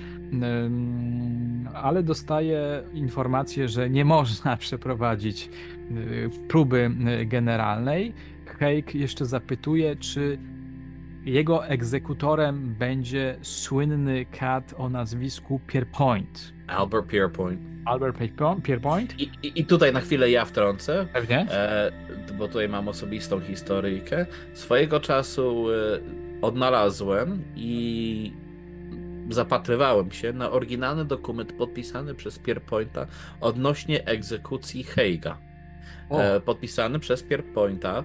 ale dostaje informację, że nie można przeprowadzić próby generalnej. Haig jeszcze zapytuje, czy jego egzekutorem będzie słynny kat o nazwisku Pierpoint. Albert Pierpoint. Albert Pierpoint? I tutaj na chwilę ja wtrącę, Pewnie. Bo tutaj mam osobistą historyjkę. Swojego czasu odnalazłem i zapatrywałem się na oryginalny dokument podpisany przez Pierpointa odnośnie egzekucji Haiga. Podpisany przez Pierpointa.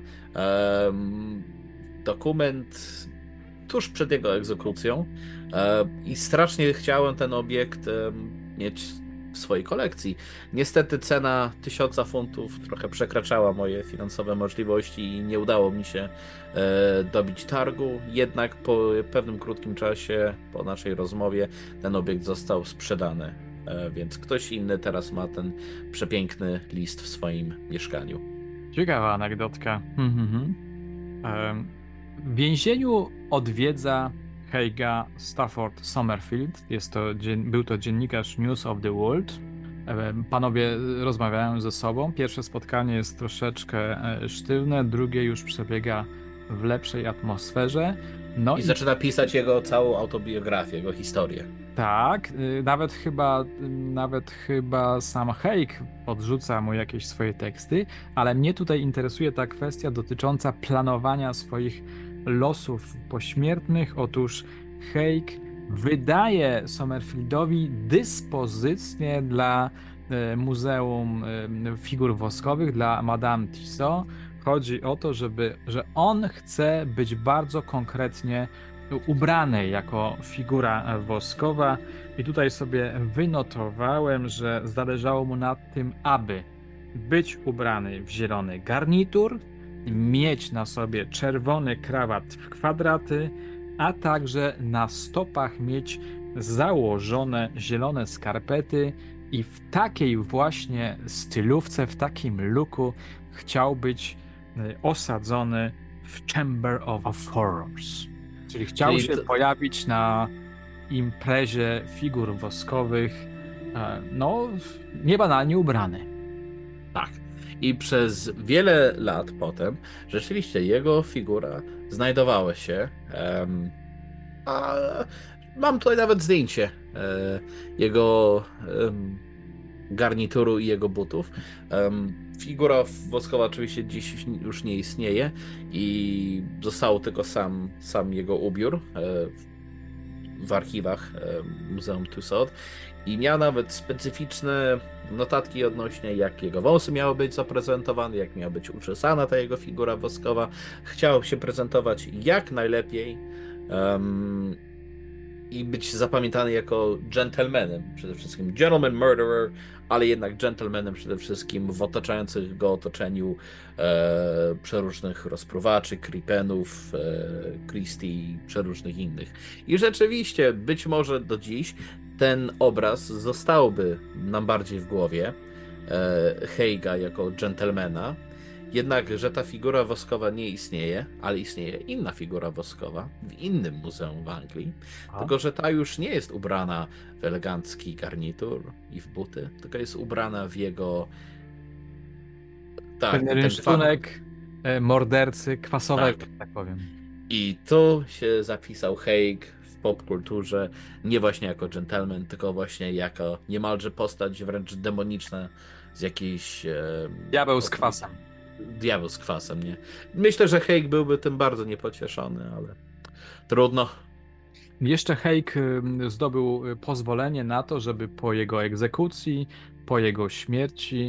Dokument tuż przed jego egzekucją i strasznie chciałem ten obiekt mieć w swojej kolekcji. Niestety cena 1000 funtów trochę przekraczała moje finansowe możliwości i nie udało mi się dobić targu, jednak po pewnym krótkim czasie, po naszej rozmowie, ten obiekt został sprzedany, więc ktoś inny teraz ma ten przepiękny list w swoim mieszkaniu. Ciekawa anegdotka. W więzieniu odwiedza Haiga Stafford Summerfield. Był to dziennikarz News of the World. Panowie rozmawiają ze sobą. Pierwsze spotkanie jest troszeczkę sztywne, drugie już przebiega w lepszej atmosferze. I zaczyna pisać jego całą autobiografię, jego historię. Tak, nawet chyba sam Haig podrzuca mu jakieś swoje teksty, ale mnie tutaj interesuje ta kwestia dotycząca planowania swoich losów pośmiertnych. Otóż Haig wydaje Summerfieldowi dyspozycję dla Muzeum Figur Woskowych, dla Madame Tussauds. Chodzi o to, że on chce być bardzo konkretnie ubrany jako figura woskowa i tutaj sobie wynotowałem, że zależało mu na tym, aby być ubrany w zielony garnitur, mieć na sobie czerwony krawat w kwadraty, a także na stopach mieć założone zielone skarpety i w takiej właśnie stylówce, w takim looku chciał być osadzony w Chamber of Horrors. Czyli chciał się pojawić na imprezie figur woskowych, niebanalnie ubrany. Tak. I przez wiele lat potem rzeczywiście jego figura znajdowała się. Mam tutaj nawet zdjęcie jego garnituru i jego butów. Figura woskowa oczywiście dziś już nie istnieje i został tylko sam jego ubiór w archiwach Muzeum Tussauds i miał nawet specyficzne notatki odnośnie, jak jego włosy miały być zaprezentowane, jak miała być uczesana ta jego figura woskowa. Chciał się prezentować jak najlepiej i być zapamiętany jako gentlemanem, przede wszystkim gentleman murderer, ale jednak gentlemanem przede wszystkim w otaczających go otoczeniu przeróżnych rozpruwaczy, Kripenów, Christie i przeróżnych innych. I rzeczywiście, być może do dziś ten obraz zostałby nam bardziej w głowie Haiga jako gentlemana Jednak, że ta figura woskowa nie istnieje, ale istnieje inna figura woskowa w innym muzeum w Anglii, tylko że ta już nie jest ubrana w elegancki garnitur i w buty, tylko jest ubrana w jego... Pewien rysunek mordercy kwasowego, tak powiem. I tu się zapisał Haig w popkulturze nie właśnie jako gentleman, tylko właśnie jako niemalże postać wręcz demoniczna z jakiejś... Diabeł z kwasem. Diabeł z kwasem, nie? Myślę, że Haig byłby tym bardzo niepocieszony, ale trudno. Jeszcze Haig zdobył pozwolenie na to, żeby po jego egzekucji, po jego śmierci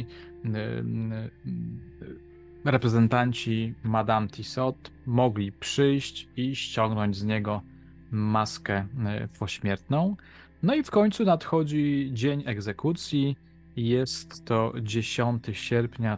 reprezentanci Madame Tussaud mogli przyjść i ściągnąć z niego maskę pośmiertną. No i w końcu nadchodzi dzień egzekucji. Jest to 10 sierpnia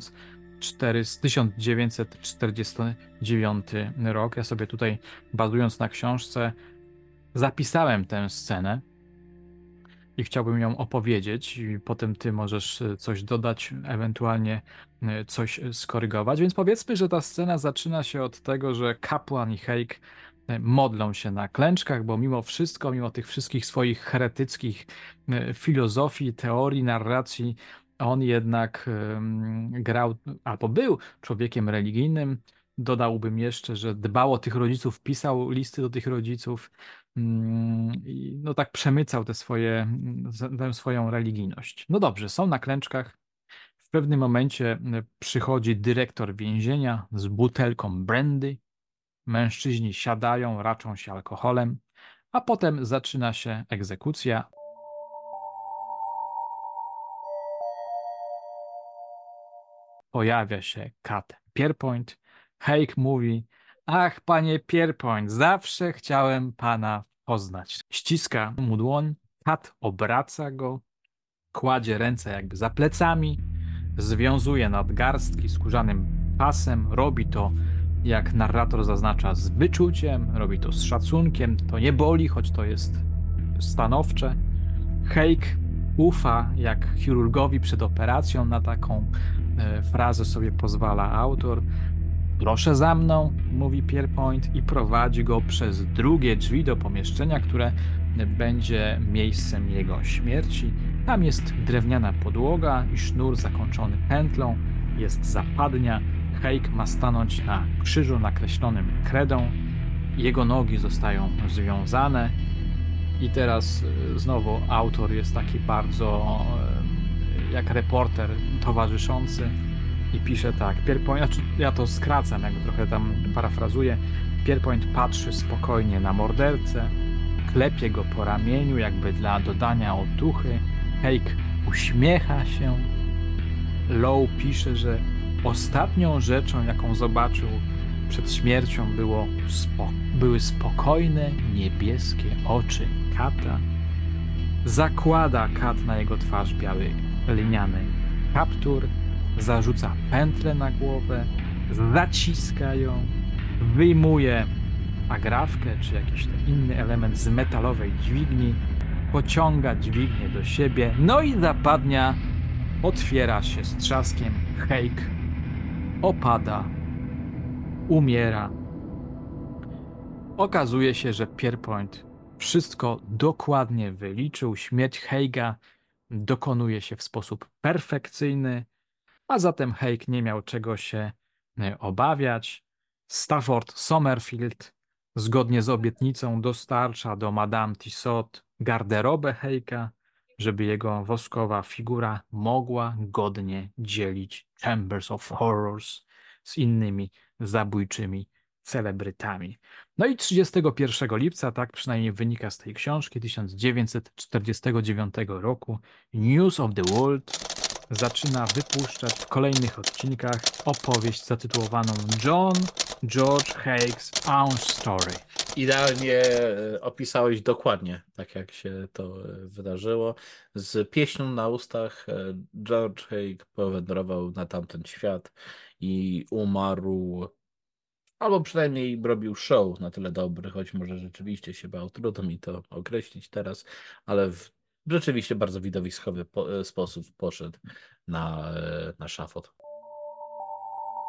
1949 rok. Ja sobie tutaj, bazując na książce, zapisałem tę scenę i chciałbym ją opowiedzieć. I potem ty możesz coś dodać, ewentualnie coś skorygować. Więc powiedzmy, że ta scena zaczyna się od tego, że kapłan i Haig modlą się na klęczkach, bo mimo wszystko, mimo tych wszystkich swoich heretyckich filozofii, teorii, narracji, on jednak grał, albo był człowiekiem religijnym. Dodałbym jeszcze, że dbał o tych rodziców, pisał listy do tych rodziców i no tak przemycał tę swoją religijność. No dobrze, są na klęczkach. W pewnym momencie przychodzi dyrektor więzienia z butelką brandy. Mężczyźni siadają, raczą się alkoholem, a potem zaczyna się egzekucja. Pojawia się Kat Pierpoint. Haig mówi: ach, panie Pierpoint, zawsze chciałem pana poznać. Ściska mu dłoń, Kat obraca go, kładzie ręce jakby za plecami, związuje nadgarstki skórzanym pasem, robi to, jak narrator zaznacza, z wyczuciem, robi to z szacunkiem, to nie boli, choć to jest stanowcze. Haig ufa jak chirurgowi przed operacją, na taką frazę sobie pozwala autor. Proszę za mną, mówi Pierpoint i prowadzi go przez drugie drzwi do pomieszczenia, które będzie miejscem jego śmierci. Tam jest drewniana podłoga i sznur zakończony pętlą, jest zapadnia. Haig ma stanąć na krzyżu nakreślonym kredą. Jego nogi zostają związane. I teraz znowu autor jest taki bardzo jak reporter towarzyszący i pisze tak. Pierpoint, ja to skracam, jakby trochę tam parafrazuję. Pierpoint patrzy spokojnie na mordercę, klepie go po ramieniu, jakby dla dodania otuchy. Haig uśmiecha się. Lowe pisze, że ostatnią rzeczą, jaką zobaczył przed śmiercią, były spokojne, niebieskie oczy Kata. Zakłada Kat na jego twarz biały liniany kaptur, zarzuca pętlę na głowę, zaciska ją, wyjmuje agrafkę czy jakiś inny element z metalowej dźwigni, pociąga dźwignię do siebie, no i zapadnia otwiera się z trzaskiem. Haig opada, umiera. Okazuje się, że Pierpoint wszystko dokładnie wyliczył. Śmierć Haiga dokonuje się w sposób perfekcyjny, a zatem Haig nie miał czego się obawiać. Stafford Sommerfield zgodnie z obietnicą dostarcza do Madame Tussaud garderobę Haiga, żeby jego woskowa figura mogła godnie dzielić Chambers of Horrors z innymi zabójczymi celebrytami. No i 31 lipca, tak przynajmniej wynika z tej książki, 1949 roku, News of the World zaczyna wypuszczać w kolejnych odcinkach opowieść zatytułowaną John George Haig's Own Story. Idealnie opisałeś dokładnie, tak jak się to wydarzyło. Z pieśnią na ustach George Haig powędrował na tamten świat i umarł, albo przynajmniej robił show na tyle dobry, choć może rzeczywiście się bał. Trudno mi to określić teraz, ale w rzeczywiście bardzo widowiskowy sposób poszedł na szafot.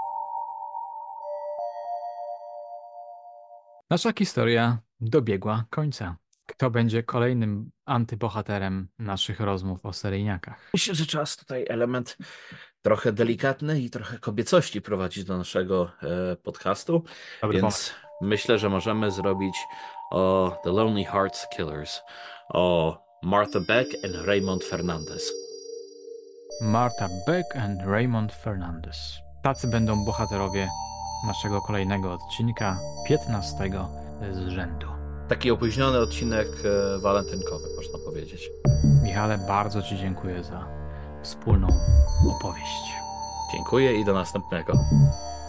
Nasza historia dobiegła końca. Kto będzie kolejnym antybohaterem naszych rozmów o seryjniakach? Myślę, że czas tutaj element trochę delikatny i trochę kobiecości prowadzić do naszego podcastu, Dobry więc myślę, że możemy zrobić o The Lonely Hearts Killers, o Martha Beck and Raymond Fernandez. Martha Beck and Raymond Fernandez. Tacy będą bohaterowie naszego kolejnego odcinka, 15 z rzędu. Taki opóźniony odcinek walentynkowy, można powiedzieć. Michale, bardzo Ci dziękuję za wspólną opowieść. Dziękuję i do następnego.